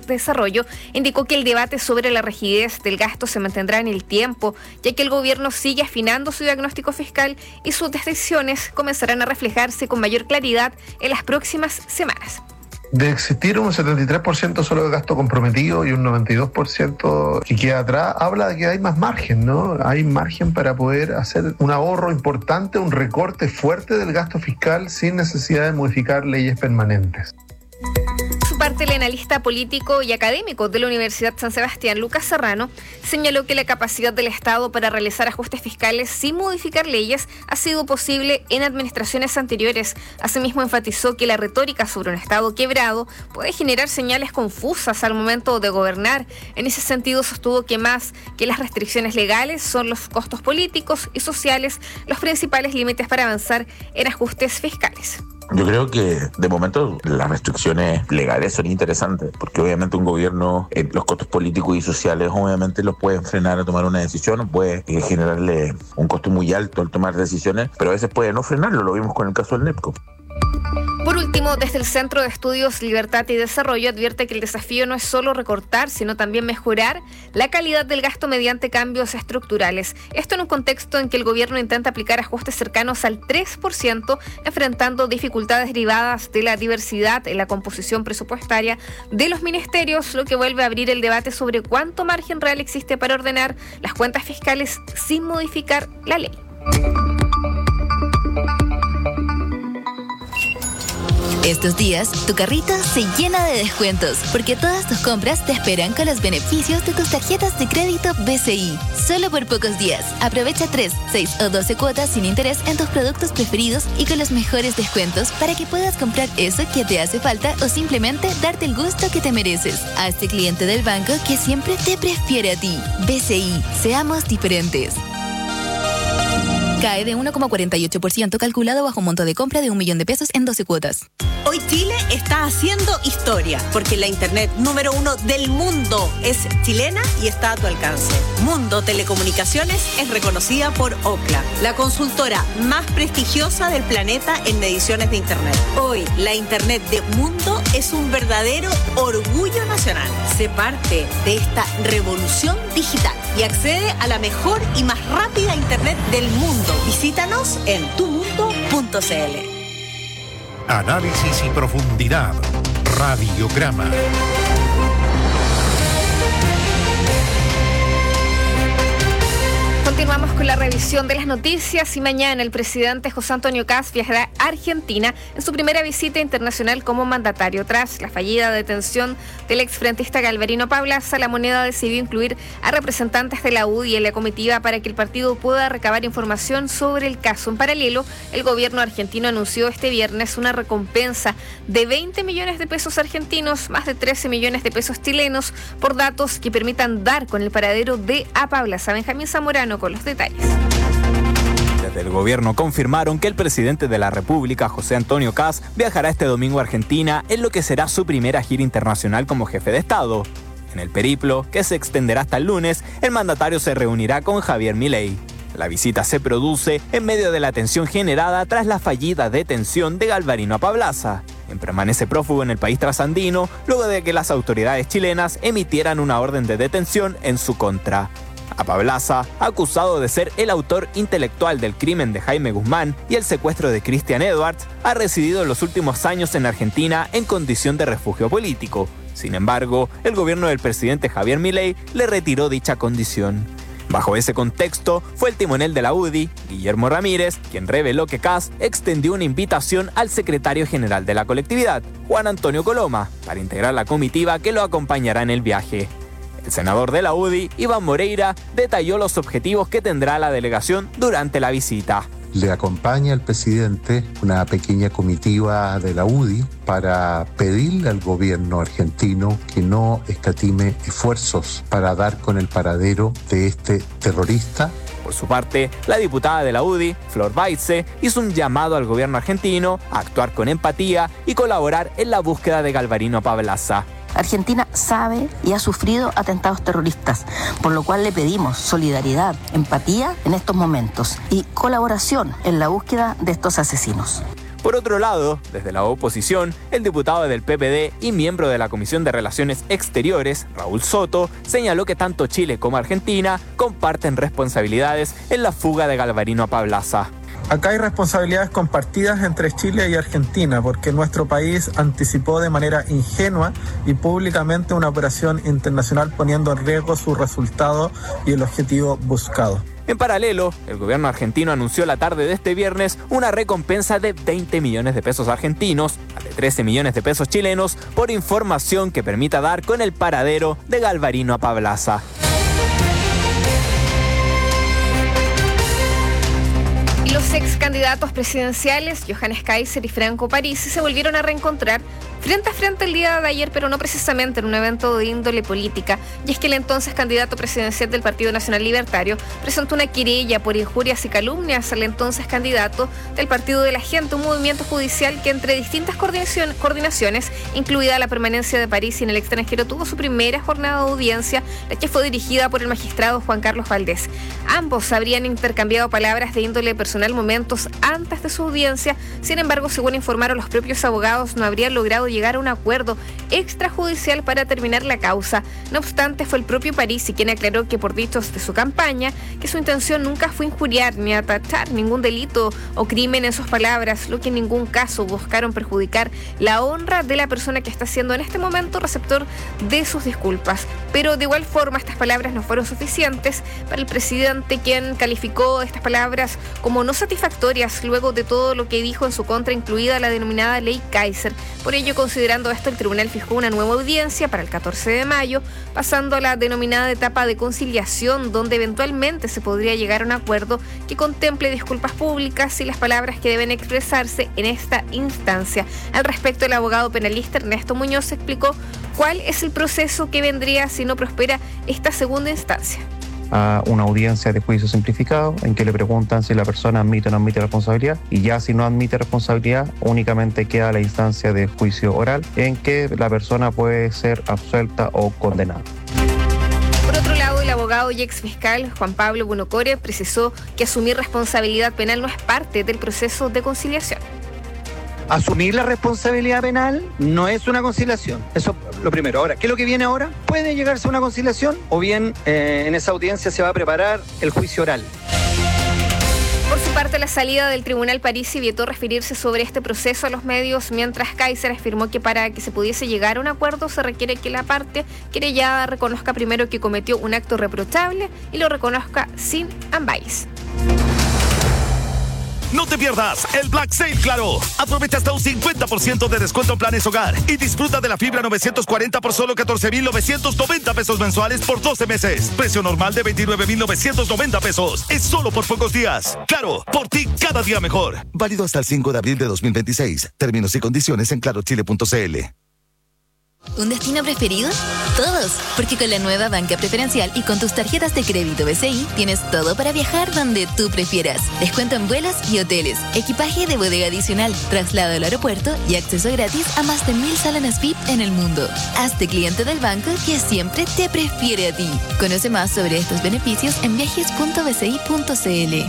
Desarrollo, indicó que el debate sobre la rigidez del gasto se mantendrá en el tiempo, ya que el gobierno sigue afinando su diagnóstico fiscal y sus decisiones comenzarán a reflejarse con mayor claridad en las próximas semanas. De existir un setenta y tres por ciento solo de gasto comprometido y un noventa y dos por ciento que queda atrás, habla de que hay más margen, ¿no? Hay margen para poder hacer un ahorro importante, un recorte fuerte del gasto fiscal sin necesidad de modificar leyes permanentes. Por su parte, el analista político y académico de la Universidad San Sebastián, Lucas Serrano, señaló que la capacidad del Estado para realizar ajustes fiscales sin modificar leyes ha sido posible en administraciones anteriores. Asimismo, enfatizó que la retórica sobre un Estado quebrado puede generar señales confusas al momento de gobernar. En ese sentido, sostuvo que más que las restricciones legales son los costos políticos y sociales los principales límites para avanzar en ajustes fiscales. Yo creo que de momento las restricciones legales son interesantes, porque obviamente un gobierno, eh, los costos políticos y sociales obviamente los pueden frenar a tomar una decisión, puede eh, generarle un costo muy alto al tomar decisiones, pero a veces puede no frenarlo, lo vimos con el caso del NEPCO. Por último, desde el Centro de Estudios Libertad y Desarrollo advierte que el desafío no es solo recortar, sino también mejorar la calidad del gasto mediante cambios estructurales. Esto en un contexto en que el gobierno intenta aplicar ajustes cercanos al tres por ciento, enfrentando dificultades derivadas de la diversidad en la composición presupuestaria de los ministerios, lo que vuelve a abrir el debate sobre cuánto margen real existe para ordenar las cuentas fiscales sin modificar la ley. Estos días, tu carrito se llena de descuentos, porque todas tus compras te esperan con los beneficios de tus tarjetas de crédito B C I. Solo por pocos días. Aprovecha tres, seis o doce cuotas sin interés en tus productos preferidos y con los mejores descuentos para que puedas comprar eso que te hace falta o simplemente darte el gusto que te mereces. Hazte cliente del banco que siempre te prefiere a ti. B C I. Seamos diferentes. Cae de uno coma cuarenta y ocho por ciento calculado bajo un monto de compra de un millón de pesos en doce cuotas. Hoy Chile está haciendo historia, porque la internet número uno del mundo es chilena y está a tu alcance. Mundo Telecomunicaciones es reconocida por Ookla, la consultora más prestigiosa del planeta en mediciones de internet. Hoy, la internet de Mundo es un verdadero orgullo nacional. Sé parte de esta revolución digital y accede a la mejor y más rápida internet del mundo. Visítanos en tu mundo punto c l. Análisis y profundidad. Radiograma. Continuamos con la revisión de las noticias y mañana el presidente José Antonio Kast viajará a Argentina en su primera visita internacional como mandatario. Tras la fallida detención del exfrentista Galvarino Pablaza, la moneda decidió incluir a representantes de la U D I en la comitiva para que el partido pueda recabar información sobre el caso. En paralelo, el gobierno argentino anunció este viernes una recompensa de veinte millones de pesos argentinos, más de trece millones de pesos chilenos, por datos que permitan dar con el paradero de A. Pablaza. Benjamín Zamorano con los detalles. Desde el gobierno confirmaron que el presidente de la República, José Antonio Kast, viajará este domingo a Argentina en lo que será su primera gira internacional como jefe de Estado. En el periplo, que se extenderá hasta el lunes, el mandatario se reunirá con Javier Milei. La visita se produce en medio de la tensión generada tras la fallida detención de Galvarino Pablaza, quien permanece prófugo en el país trasandino luego de que las autoridades chilenas emitieran una orden de detención en su contra. A Pablaza, acusado de ser el autor intelectual del crimen de Jaime Guzmán y el secuestro de Christian Edwards, ha residido en los últimos años en Argentina en condición de refugio político. Sin embargo, el gobierno del presidente Javier Milei le retiró dicha condición. Bajo ese contexto, fue el timonel de la U D I, Guillermo Ramírez, quien reveló que Kast extendió una invitación al secretario general de la colectividad, Juan Antonio Coloma, para integrar la comitiva que lo acompañará en el viaje. El senador de la U D I, Iván Moreira, detalló los objetivos que tendrá la delegación durante la visita. Le acompaña al presidente una pequeña comitiva de la U D I para pedirle al gobierno argentino que no escatime esfuerzos para dar con el paradero de este terrorista. Por su parte, la diputada de la U D I, Flor Baitze, hizo un llamado al gobierno argentino a actuar con empatía y colaborar en la búsqueda de Galvarino Pablaza. Argentina sabe y ha sufrido atentados terroristas, por lo cual le pedimos solidaridad, empatía en estos momentos y colaboración en la búsqueda de estos asesinos. Por otro lado, desde la oposición, el diputado del P P D y miembro de la Comisión de Relaciones Exteriores, Raúl Soto, señaló que tanto Chile como Argentina comparten responsabilidades en la fuga de Galvarino a Pablaza. Acá hay responsabilidades compartidas entre Chile y Argentina, porque nuestro país anticipó de manera ingenua y públicamente una operación internacional poniendo en riesgo su resultado y el objetivo buscado. En paralelo, el gobierno argentino anunció la tarde de este viernes una recompensa de veinte millones de pesos argentinos, a de trece millones de pesos chilenos, por información que permita dar con el paradero de Galvarino a Pablaza. Y los ex candidatos presidenciales, Johannes Kaiser y Franco Parisi, se volvieron a reencontrar frente a frente el día de ayer, pero no precisamente en un evento de índole política. Y es que el entonces candidato presidencial del Partido Nacional Libertario presentó una querella por injurias y calumnias al entonces candidato del Partido de la Gente, un movimiento judicial que entre distintas coordinación, coordinaciones, incluida la permanencia de Parisi en el extranjero, tuvo su primera jornada de audiencia, la que fue dirigida por el magistrado Juan Carlos Valdés. Ambos habrían intercambiado palabras de índole personal momentos antes de su audiencia. Sin embargo, según informaron los propios abogados, no habrían logrado llegar a un acuerdo extrajudicial para terminar la causa. No obstante, fue el propio Parisi quien aclaró que por dichos de su campaña, que su intención nunca fue injuriar ni atachar ningún delito o crimen en sus palabras, lo que en ningún caso buscaron perjudicar la honra de la persona que está siendo en este momento receptor de sus disculpas. Pero de igual forma, estas palabras no fueron suficientes para el presidente, quien calificó estas palabras como no satisfactorias luego de todo lo que dijo en su contra, incluida la denominada ley Kaiser. Por ello, considerando esto, el tribunal fijó una nueva audiencia para el catorce de mayo, pasando a la denominada etapa de conciliación, donde eventualmente se podría llegar a un acuerdo que contemple disculpas públicas y las palabras que deben expresarse en esta instancia. Al respecto, el abogado penalista Ernesto Muñoz explicó cuál es el proceso que vendría si no prospera esta segunda instancia. A una audiencia de juicio simplificado en que le preguntan si la persona admite o no admite responsabilidad, y ya si no admite responsabilidad únicamente queda la instancia de juicio oral en que la persona puede ser absuelta o condenada. Por otro lado, el abogado y exfiscal Juan Pablo Bunocore precisó que asumir responsabilidad penal no es parte del proceso de conciliación. Asumir la responsabilidad penal no es una conciliación. Eso lo primero. Ahora, ¿qué es lo que viene ahora? Puede llegarse a una conciliación o bien eh, en esa audiencia se va a preparar el juicio oral. Por su parte, la salida del tribunal Parisi evitó referirse sobre este proceso a los medios, mientras Kaiser afirmó que para que se pudiese llegar a un acuerdo se requiere que la parte querellada reconozca primero que cometió un acto reprochable y lo reconozca sin ambages. No te pierdas el Black Sale Claro. Aprovecha hasta un cincuenta por ciento de descuento en planes hogar y disfruta de la fibra novecientos cuarenta por solo catorce mil novecientos noventa pesos mensuales por doce meses. Precio normal de veintinueve mil novecientos noventa pesos. Es solo por pocos días. Claro, por ti cada día mejor. Válido hasta el cinco de abril de dos mil veintiséis. Términos y condiciones en claro chile punto c l. ¿Un destino preferido? Todos, porque con la nueva banca preferencial y con tus tarjetas de crédito B C I tienes todo para viajar donde tú prefieras. Descuento en vuelos y hoteles, equipaje de bodega adicional, traslado al aeropuerto y acceso gratis a más de mil salones V I P en el mundo. Hazte cliente del banco que siempre te prefiere a ti. Conoce más sobre estos beneficios en viajes punto b c i punto c l.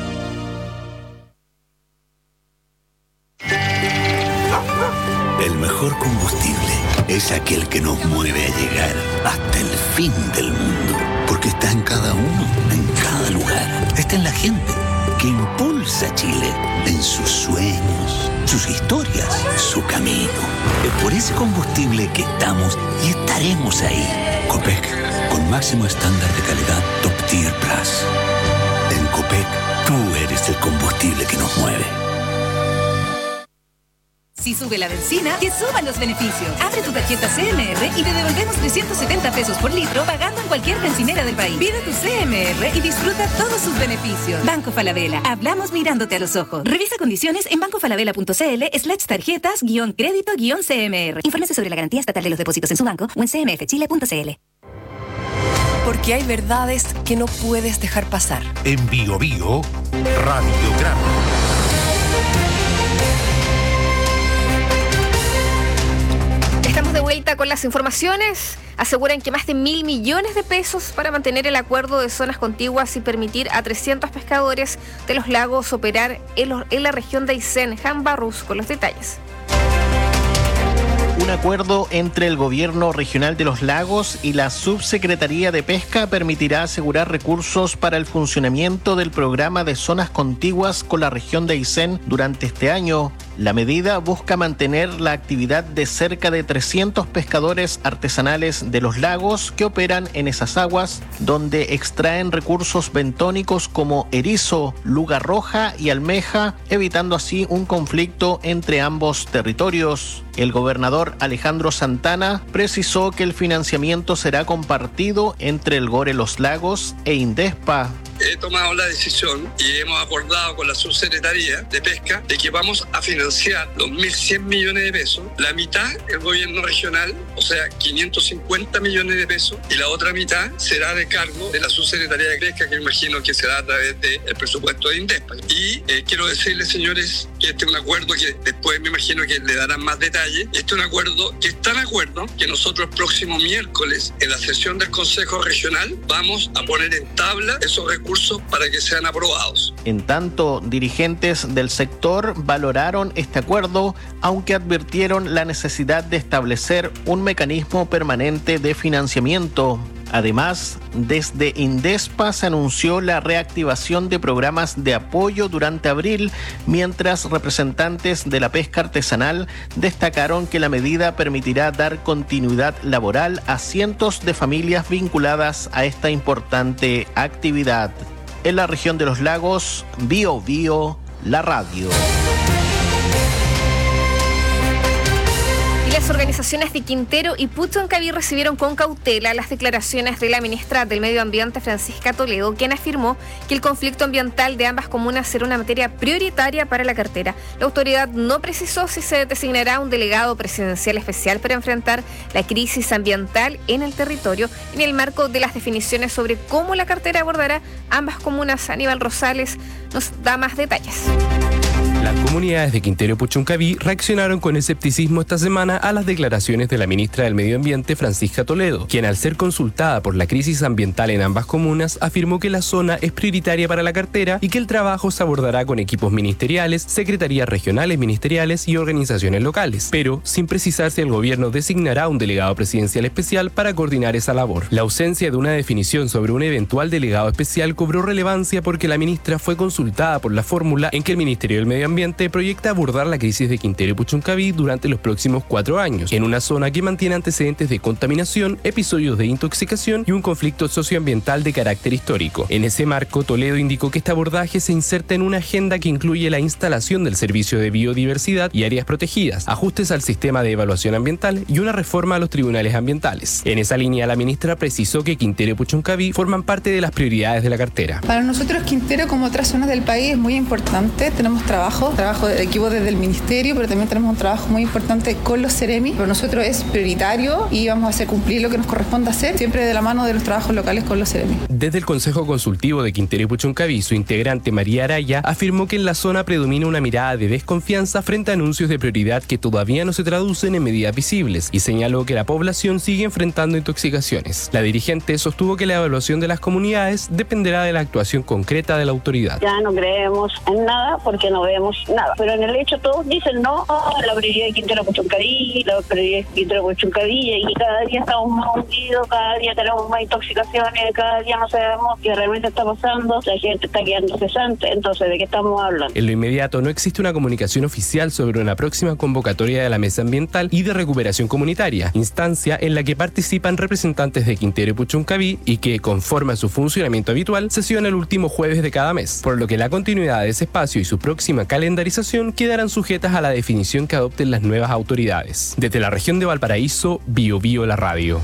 El mejor combustible es aquel que nos mueve a llegar hasta el fin del mundo. Porque está en cada uno, en cada lugar. Está en la gente que impulsa a Chile, en sus sueños, sus historias, su camino. Es por ese combustible que estamos y estaremos ahí. Copec, con máximo estándar de calidad Top Tier Plus. En Copec, tú eres el combustible que nos mueve. Si sube la benzina, que suban los beneficios. Abre tu tarjeta C M R y te devolvemos trescientos setenta pesos por litro pagando en cualquier bencinera del país. Pide tu C M R y disfruta todos sus beneficios. Banco Falabella. Hablamos mirándote a los ojos. Revisa condiciones en bancofalabella punto c l slash tarjetas guión crédito guión C M R. Infórmese sobre la garantía estatal de los depósitos en su banco o en c m f chile punto c l. Porque hay verdades que no puedes dejar pasar. En Bio Bio, Radiograma. Estamos de vuelta con las informaciones. Aseguran que más de mil millones de pesos para mantener el acuerdo de zonas contiguas y permitir a trescientos pescadores de los lagos operar en, lo, en la región de Aysén. Jan Barrus con los detalles. Un acuerdo entre el Gobierno Regional de los Lagos y la Subsecretaría de Pesca permitirá asegurar recursos para el funcionamiento del programa de zonas contiguas con la región de Aysén durante este año. La medida busca mantener la actividad de cerca de trescientos pescadores artesanales de los lagos que operan en esas aguas, donde extraen recursos bentónicos como erizo, luga roja y almeja, evitando así un conflicto entre ambos territorios. El gobernador Alejandro Santana precisó que el financiamiento será compartido entre el Gore Los Lagos e Indespa. He tomado la decisión y hemos acordado con la Subsecretaría de Pesca de que vamos a financiar los mil cien millones de pesos, la mitad el gobierno regional, o sea, quinientos cincuenta millones de pesos, y la otra mitad será de cargo de la Subsecretaría de Pesca, que imagino que será a través del presupuesto de Indespa. Y eh, quiero decirles, señores, que este es un acuerdo que después me imagino que le darán más detalle. Este es un acuerdo que está en acuerdo que nosotros el próximo miércoles, en la sesión del Consejo Regional, vamos a poner en tabla esos recursos para que sean aprobados. En tanto, dirigentes del sector valoraron este acuerdo, aunque advirtieron la necesidad de establecer un mecanismo permanente de financiamiento. Además, desde Indespa se anunció la reactivación de programas de apoyo durante abril, mientras representantes de la pesca artesanal destacaron que la medida permitirá dar continuidad laboral a cientos de familias vinculadas a esta importante actividad. En la región de los lagos, Bio Bio, la radio. Las organizaciones de Quintero y Puchoncaví recibieron con cautela las declaraciones de la ministra del Medio Ambiente, Francisca Toledo, quien afirmó que el conflicto ambiental de ambas comunas será una materia prioritaria para la cartera. La autoridad no precisó si se designará un delegado presidencial especial para enfrentar la crisis ambiental en el territorio en el marco de las definiciones sobre cómo la cartera abordará ambas comunas. Aníbal Rosales nos da más detalles. Las comunidades de Quintero y Puchuncaví reaccionaron con escepticismo esta semana a las declaraciones de la ministra del Medio Ambiente, Francisca Toledo, quien al ser consultada por la crisis ambiental en ambas comunas afirmó que la zona es prioritaria para la cartera y que el trabajo se abordará con equipos ministeriales, secretarías regionales ministeriales y organizaciones locales, pero sin precisar si el gobierno designará un delegado presidencial especial para coordinar esa labor. La ausencia de una definición sobre un eventual delegado especial cobró relevancia porque la ministra fue consultada por la fórmula en que el Ministerio del Medio Ambiente proyecta abordar la crisis de Quintero y Puchuncaví durante los próximos cuatro años, en una zona que mantiene antecedentes de contaminación, episodios de intoxicación y un conflicto socioambiental de carácter histórico. En ese marco, Toledo indicó que este abordaje se inserta en una agenda que incluye la instalación del servicio de biodiversidad y áreas protegidas, ajustes al sistema de evaluación ambiental y una reforma a los tribunales ambientales. En esa línea, la ministra precisó que Quintero y Puchuncaví forman parte de las prioridades de la cartera. Para nosotros, Quintero, como otras zonas del país, es muy importante. Tenemos trabajo trabajo de equipo desde el ministerio, pero también tenemos un trabajo muy importante con los Ceremi. Para nosotros es prioritario y vamos a hacer cumplir lo que nos corresponde hacer, siempre de la mano de los trabajos locales con los Ceremi. Desde el Consejo Consultivo de Quintero y Puchuncaví, su integrante María Araya afirmó que en la zona predomina una mirada de desconfianza frente a anuncios de prioridad que todavía no se traducen en medidas visibles y señaló que la población sigue enfrentando intoxicaciones. La dirigente sostuvo que la evaluación de las comunidades dependerá de la actuación concreta de la autoridad. Ya no creemos en nada porque no vemos nada, pero en el hecho todos dicen no, la prioridad de Quintero Puchuncaví, la prioridad de Quintero Puchuncaví, y cada día estamos más hundidos, cada día tenemos más intoxicaciones, cada día no sabemos qué realmente está pasando, la gente está quedando cesante, entonces ¿de qué estamos hablando? En lo inmediato no existe una comunicación oficial sobre una próxima convocatoria de la Mesa Ambiental y de Recuperación Comunitaria, instancia en la que participan representantes de Quintero y Puchuncaví y que, conforme a su funcionamiento habitual, sesiona el último jueves de cada mes, por lo que la continuidad de ese espacio y su próxima calendarización quedarán sujetas a la definición que adopten las nuevas autoridades. Desde la región de Valparaíso, Bio Bio la radio.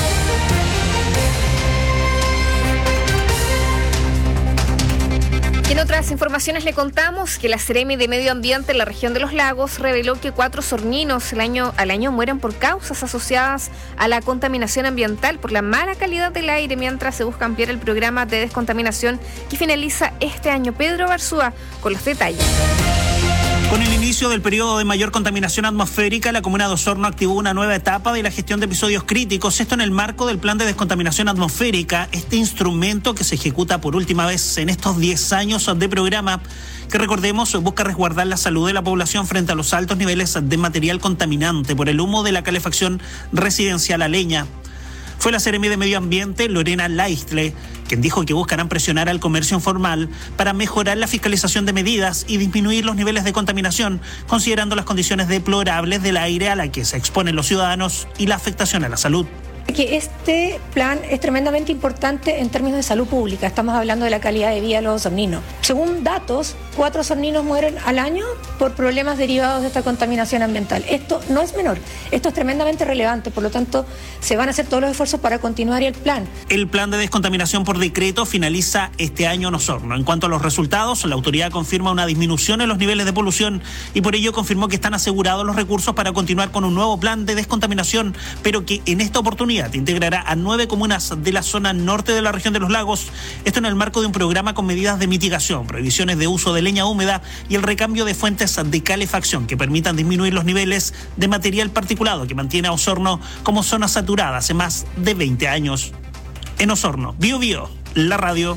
En otras informaciones le contamos que la Seremi de Medio Ambiente en la región de los lagos reveló que cuatro sorninos al año, al año mueren por causas asociadas a la contaminación ambiental por la mala calidad del aire, mientras se busca ampliar el programa de descontaminación que finaliza este año. Pedro Barzúa con los detalles. Con el inicio del periodo de mayor contaminación atmosférica, la comuna de Osorno activó una nueva etapa de la gestión de episodios críticos, esto en el marco del plan de descontaminación atmosférica, este instrumento que se ejecuta por última vez en estos diez años de programa, que recordemos busca resguardar la salud de la población frente a los altos niveles de material contaminante por el humo de la calefacción residencial a leña. Fue la Seremi de Medio Ambiente, Lorena Laistle, quien dijo que buscarán presionar al comercio informal para mejorar la fiscalización de medidas y disminuir los niveles de contaminación, considerando las condiciones deplorables del aire a la que se exponen los ciudadanos y la afectación a la salud. Que este plan es tremendamente importante en términos de salud pública. Estamos hablando de la calidad de vida de los osorninos. Según datos, cuatro osorninos mueren al año por problemas derivados de esta contaminación ambiental. Esto no es menor, esto es tremendamente relevante, por lo tanto, se van a hacer todos los esfuerzos para continuar el plan. El plan de descontaminación por decreto finaliza este año en Osorno. En cuanto a los resultados, la autoridad confirma una disminución en los niveles de polución y por ello confirmó que están asegurados los recursos para continuar con un nuevo plan de descontaminación, pero que en esta oportunidad integrará a nueve comunas de la zona norte de la región de los lagos, esto en el marco de un programa con medidas de mitigación, prohibiciones de uso de leña húmeda y el recambio de fuentes de calefacción que permitan disminuir los niveles de material particulado que mantiene a Osorno como zona saturada hace más de veinte años. En Osorno, Bio Bio, la radio.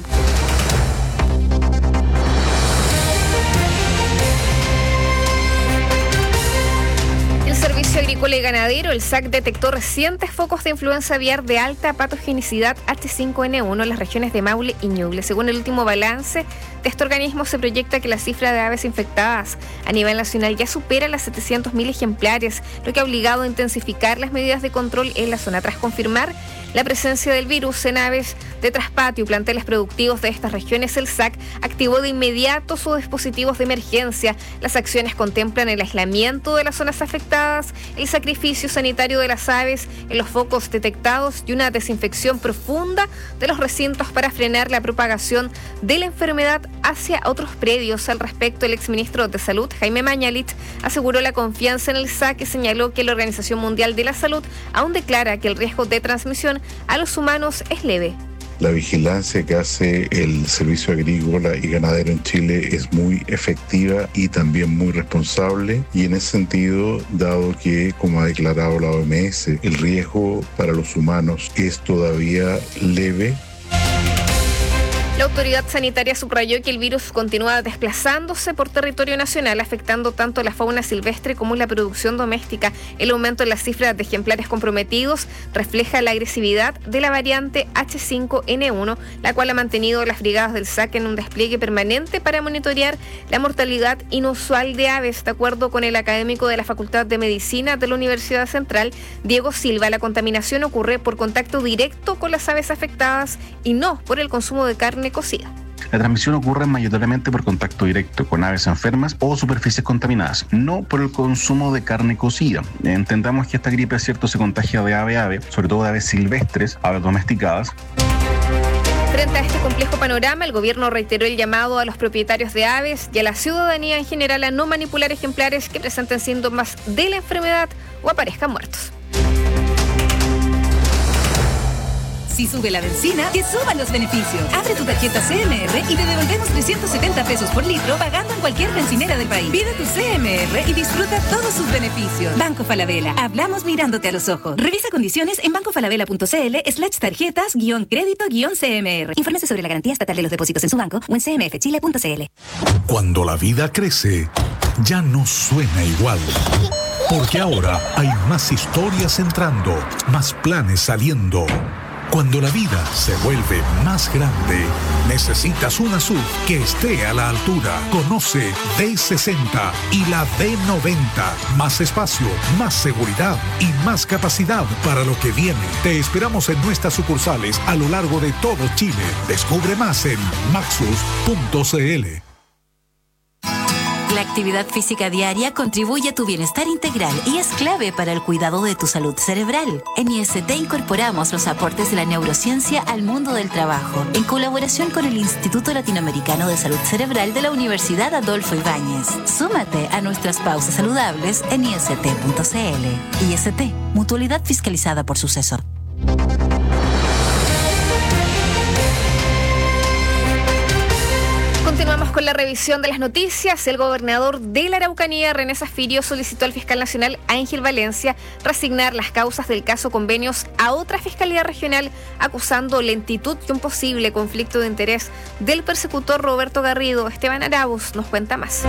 El Servicio Agrícola y Ganadero, el S A C, detectó recientes focos de influenza aviar de alta patogenicidad H cinco N uno en las regiones de Maule y Ñuble. Según el último balance de este organismo, se proyecta que la cifra de aves infectadas a nivel nacional ya supera las setecientos mil ejemplares, lo que ha obligado a intensificar las medidas de control en la zona. Tras confirmar la presencia del virus en aves de traspatio y planteles productivos de estas regiones, el S A C activó de inmediato sus dispositivos de emergencia. Las acciones contemplan el aislamiento de las zonas afectadas, el sacrificio sanitario de las aves en los focos detectados y una desinfección profunda de los recintos para frenar la propagación de la enfermedad hacia otros predios. Al respecto, el exministro de Salud, Jaime Mañalich, aseguró la confianza en el S A C y señaló que la Organización Mundial de la Salud aún declara que el riesgo de transmisión a los humanos es leve. La vigilancia que hace el Servicio Agrícola y Ganadero en Chile es muy efectiva y también muy responsable, y en ese sentido, dado que, como ha declarado la O M S, el riesgo para los humanos es todavía leve. La autoridad sanitaria subrayó que el virus continúa desplazándose por territorio nacional, afectando tanto la fauna silvestre como la producción doméstica. El aumento en las cifras de ejemplares comprometidos refleja la agresividad de la variante H cinco N uno, la cual ha mantenido las brigadas del S A C en un despliegue permanente para monitorear la mortalidad inusual de aves. De acuerdo con el académico de la Facultad de Medicina de la Universidad Central, Diego Silva, la contaminación ocurre por contacto directo con las aves afectadas y no por el consumo de carne cocida. La transmisión ocurre mayoritariamente por contacto directo con aves enfermas o superficies contaminadas, no por el consumo de carne cocida. Entendamos que esta gripe, cierto, se contagia de ave a ave, sobre todo de aves silvestres, aves domesticadas. Frente a este complejo panorama, el gobierno reiteró el llamado a los propietarios de aves y a la ciudadanía en general a no manipular ejemplares que presenten síntomas de la enfermedad o aparezcan muertos. Si sube la benzina, que suban los beneficios. Abre tu tarjeta C M R y te devolvemos trescientos setenta pesos por litro pagando en cualquier bencinera del país. Pide tu C M R y disfruta todos sus beneficios. Banco Falabella. Hablamos mirándote a los ojos. Revisa condiciones en bancofalabella.cl slash tarjetas guión crédito guión C M R. Infórmese sobre la garantía estatal de los depósitos en su banco o en c m f chile punto c l. Cuando la vida crece, ya no suena igual. Porque ahora hay más historias entrando, más planes saliendo. Cuando la vida se vuelve más grande, necesitas una S U V que esté a la altura. Conoce D sesenta y la D noventa. Más espacio, más seguridad y más capacidad para lo que viene. Te esperamos en nuestras sucursales a lo largo de todo Chile. Descubre más en maxus punto c l. La actividad física diaria contribuye a tu bienestar integral y es clave para el cuidado de tu salud cerebral. En I S T incorporamos los aportes de la neurociencia al mundo del trabajo, en colaboración con el Instituto Latinoamericano de Salud Cerebral de la Universidad Adolfo Ibáñez. Súmate a nuestras pausas saludables en i s t punto c l. I S T, mutualidad fiscalizada por Suceso. Continuamos con la la revisión de las noticias, el gobernador de la Araucanía, René Zaffirio, solicitó al fiscal nacional Ángel Valencia reasignar las causas del caso Convenios a otra fiscalía regional, acusando lentitud y un posible conflicto de interés del persecutor Roberto Garrido. Esteban Arabuz nos cuenta más.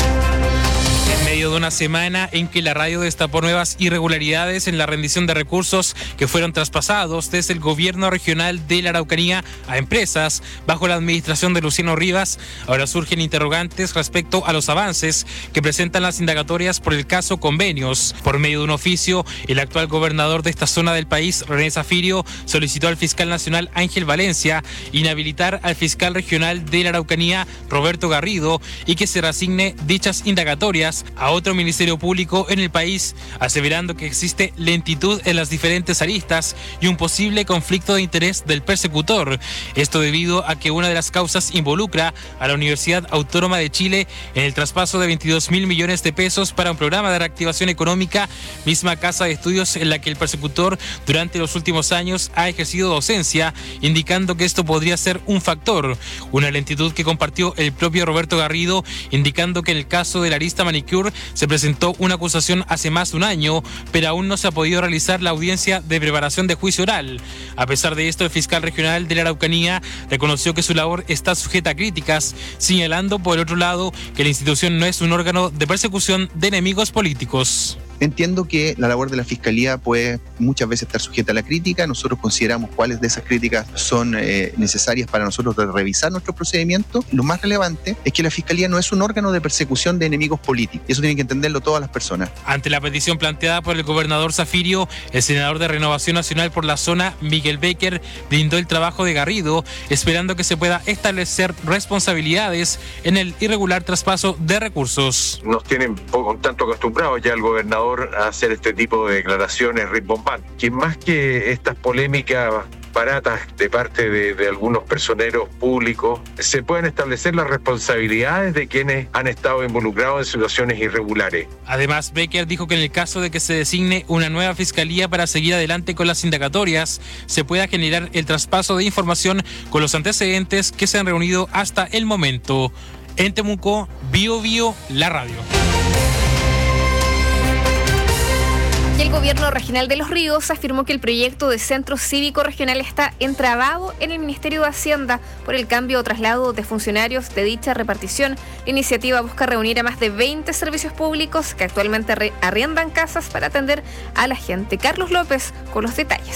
En medio de una semana en que la radio destapó nuevas irregularidades en la rendición de recursos que fueron traspasados desde el gobierno regional de la Araucanía a empresas bajo la administración de Luciano Rivas, ahora surgen interrogantes respecto a los avances que presentan las indagatorias por el caso Convenios. Por medio de un oficio, el actual gobernador de esta zona del país, René Zaffirio, solicitó al fiscal nacional Ángel Valencia inhabilitar al fiscal regional de la Araucanía, Roberto Garrido, y que se reasigne dichas indagatorias a otro ministerio público en el país, aseverando que existe lentitud en las diferentes aristas y un posible conflicto de interés del persecutor. Esto debido a que una de las causas involucra a la Universidad Autónoma de Chile en el traspaso de veintidós mil millones de pesos para un programa de reactivación económica, misma casa de estudios en la que el persecutor durante los últimos años ha ejercido docencia, indicando que esto podría ser un factor. Una lentitud que compartió el propio Roberto Garrido, indicando que en el caso de la arista Manicure se presentó una acusación hace más de un año, pero aún no se ha podido realizar la audiencia de preparación de juicio oral. A pesar de esto, el fiscal regional de la Araucanía reconoció que su labor está sujeta a críticas, señalando por el otro lado que la institución no es un órgano de persecución de enemigos políticos. Entiendo que la labor de la Fiscalía puede muchas veces estar sujeta a la crítica. Nosotros consideramos cuáles de esas críticas son eh, necesarias para nosotros de revisar nuestro procedimiento. Lo más relevante es que la Fiscalía no es un órgano de persecución de enemigos políticos. Eso tienen que entenderlo todas las personas. Ante la petición planteada por el gobernador Zaffirio, el senador de Renovación Nacional por la zona, Miguel Becker, brindó el trabajo de Garrido, esperando que se pueda establecer responsabilidades en el irregular traspaso de recursos. Nos tienen poco, tanto acostumbrados ya al gobernador a hacer este tipo de declaraciones rimbombantes, que más que estas polémicas baratas de parte de, de algunos personeros públicos, se pueden establecer las responsabilidades de quienes han estado involucrados en situaciones irregulares. Además, Becker dijo que en el caso de que se designe una nueva fiscalía para seguir adelante con las indagatorias, se pueda generar el traspaso de información con los antecedentes que se han reunido hasta el momento. En Temuco, Bio Bio, la radio. El gobierno regional de Los Ríos afirmó que el proyecto de centro cívico regional está entrabado en el Ministerio de Hacienda por el cambio o traslado de funcionarios de dicha repartición. La iniciativa busca reunir a más de veinte servicios públicos que actualmente arriendan casas para atender a la gente. Carlos López con los detalles.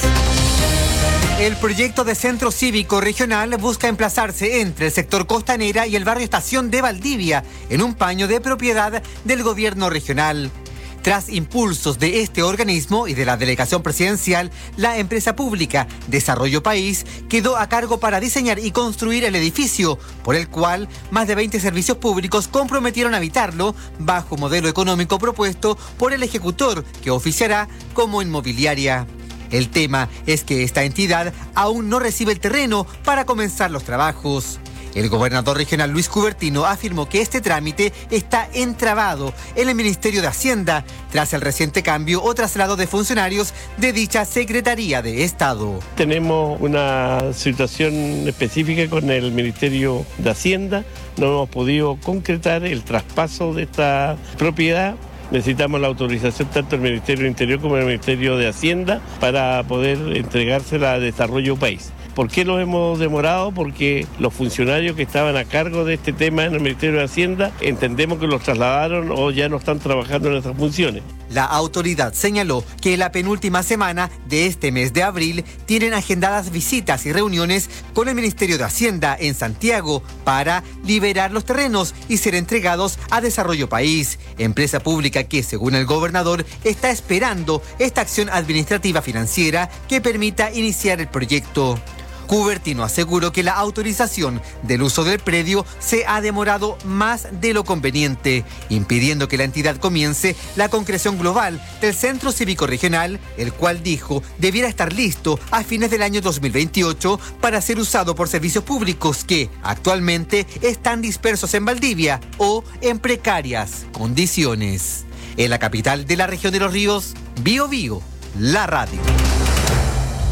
El proyecto de centro cívico regional busca emplazarse entre el sector Costanera y el barrio Estación de Valdivia, en un paño de propiedad del gobierno regional. Tras impulsos de este organismo y de la delegación presidencial, la empresa pública Desarrollo País quedó a cargo para diseñar y construir el edificio, por el cual más de veinte servicios públicos comprometieron a habitarlo bajo modelo económico propuesto por el ejecutor, que oficiará como inmobiliaria. El tema es que esta entidad aún no recibe el terreno para comenzar los trabajos. El gobernador regional Luis Cubertino afirmó que este trámite está entrabado en el Ministerio de Hacienda tras el reciente cambio o traslado de funcionarios de dicha Secretaría de Estado. Tenemos una situación específica con el Ministerio de Hacienda. No hemos podido concretar el traspaso de esta propiedad. Necesitamos la autorización tanto del Ministerio del Interior como del Ministerio de Hacienda para poder entregársela a Desarrollo País. ¿Por qué lo hemos demorado? Porque los funcionarios que estaban a cargo de este tema en el Ministerio de Hacienda entendemos que los trasladaron o ya no están trabajando en esas funciones. La autoridad señaló que la penúltima semana de este mes de abril tienen agendadas visitas y reuniones con el Ministerio de Hacienda en Santiago para liberar los terrenos y ser entregados a Desarrollo País, empresa pública que, según el gobernador, está esperando esta acción administrativa financiera que permita iniciar el proyecto. Cubertino aseguró que la autorización del uso del predio se ha demorado más de lo conveniente, impidiendo que la entidad comience la concreción global del Centro Cívico Regional, el cual dijo debiera estar listo a fines del año dos mil veintiocho para ser usado por servicios públicos que actualmente están dispersos en Valdivia o en precarias condiciones. En la capital de la región de Los Ríos, Bio Bio, la radio.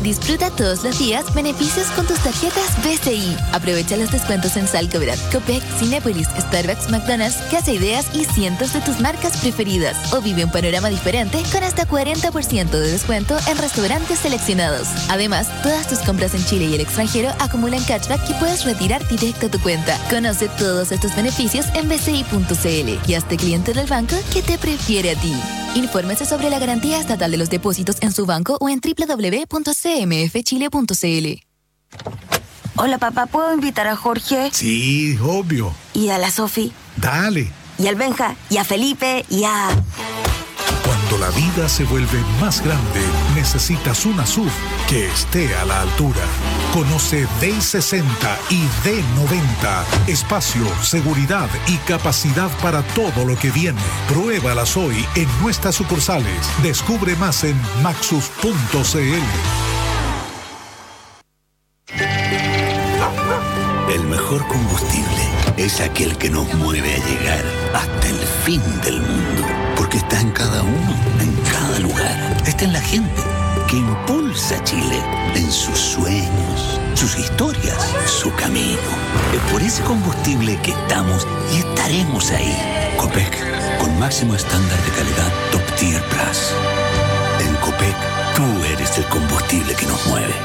Disfruta todos los días beneficios con tus tarjetas B C I. Aprovecha los descuentos en Salcobrad, Copec, Cinépolis, Starbucks, McDonald's, Casa Ideas y cientos de tus marcas preferidas. O vive un panorama diferente con hasta cuarenta por ciento de descuento en restaurantes seleccionados. Además, todas tus compras en Chile y el extranjero acumulan cashback que puedes retirar directo a tu cuenta. Conoce todos estos beneficios en b c i punto c l y hazte cliente del banco que te prefiere a ti. Infórmese sobre la garantía estatal de los depósitos en su banco o en w w w punto c m f chile punto c l. Hola papá, ¿puedo invitar a Jorge? Sí, obvio. ¿Y a la Sofi? Dale. ¿Y al Benja? ¿Y a Felipe? ¿Y a...? Cuando la vida se vuelve más grande, necesitas una S U V que esté a la altura. Conoce D sesenta y D noventa. Espacio, seguridad y capacidad para todo lo que viene. Pruébalas hoy en nuestras sucursales. Descubre más en maxus punto c l. El mejor combustible es aquel que nos mueve a llegar hasta el fin del mundo. Porque está en cada uno, en cada lugar. Está en la gente que impulsa a Chile, en sus sueños, sus historias, su camino. Es por ese combustible que estamos y estaremos ahí. Copec, con máximo estándar de calidad Top Tier Plus. En Copec, tú eres el combustible que nos mueve.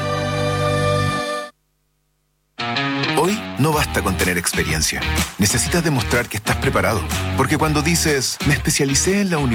Hoy no basta con tener experiencia. Necesitas demostrar que estás preparado. Porque cuando dices, me especialicé en la universidad,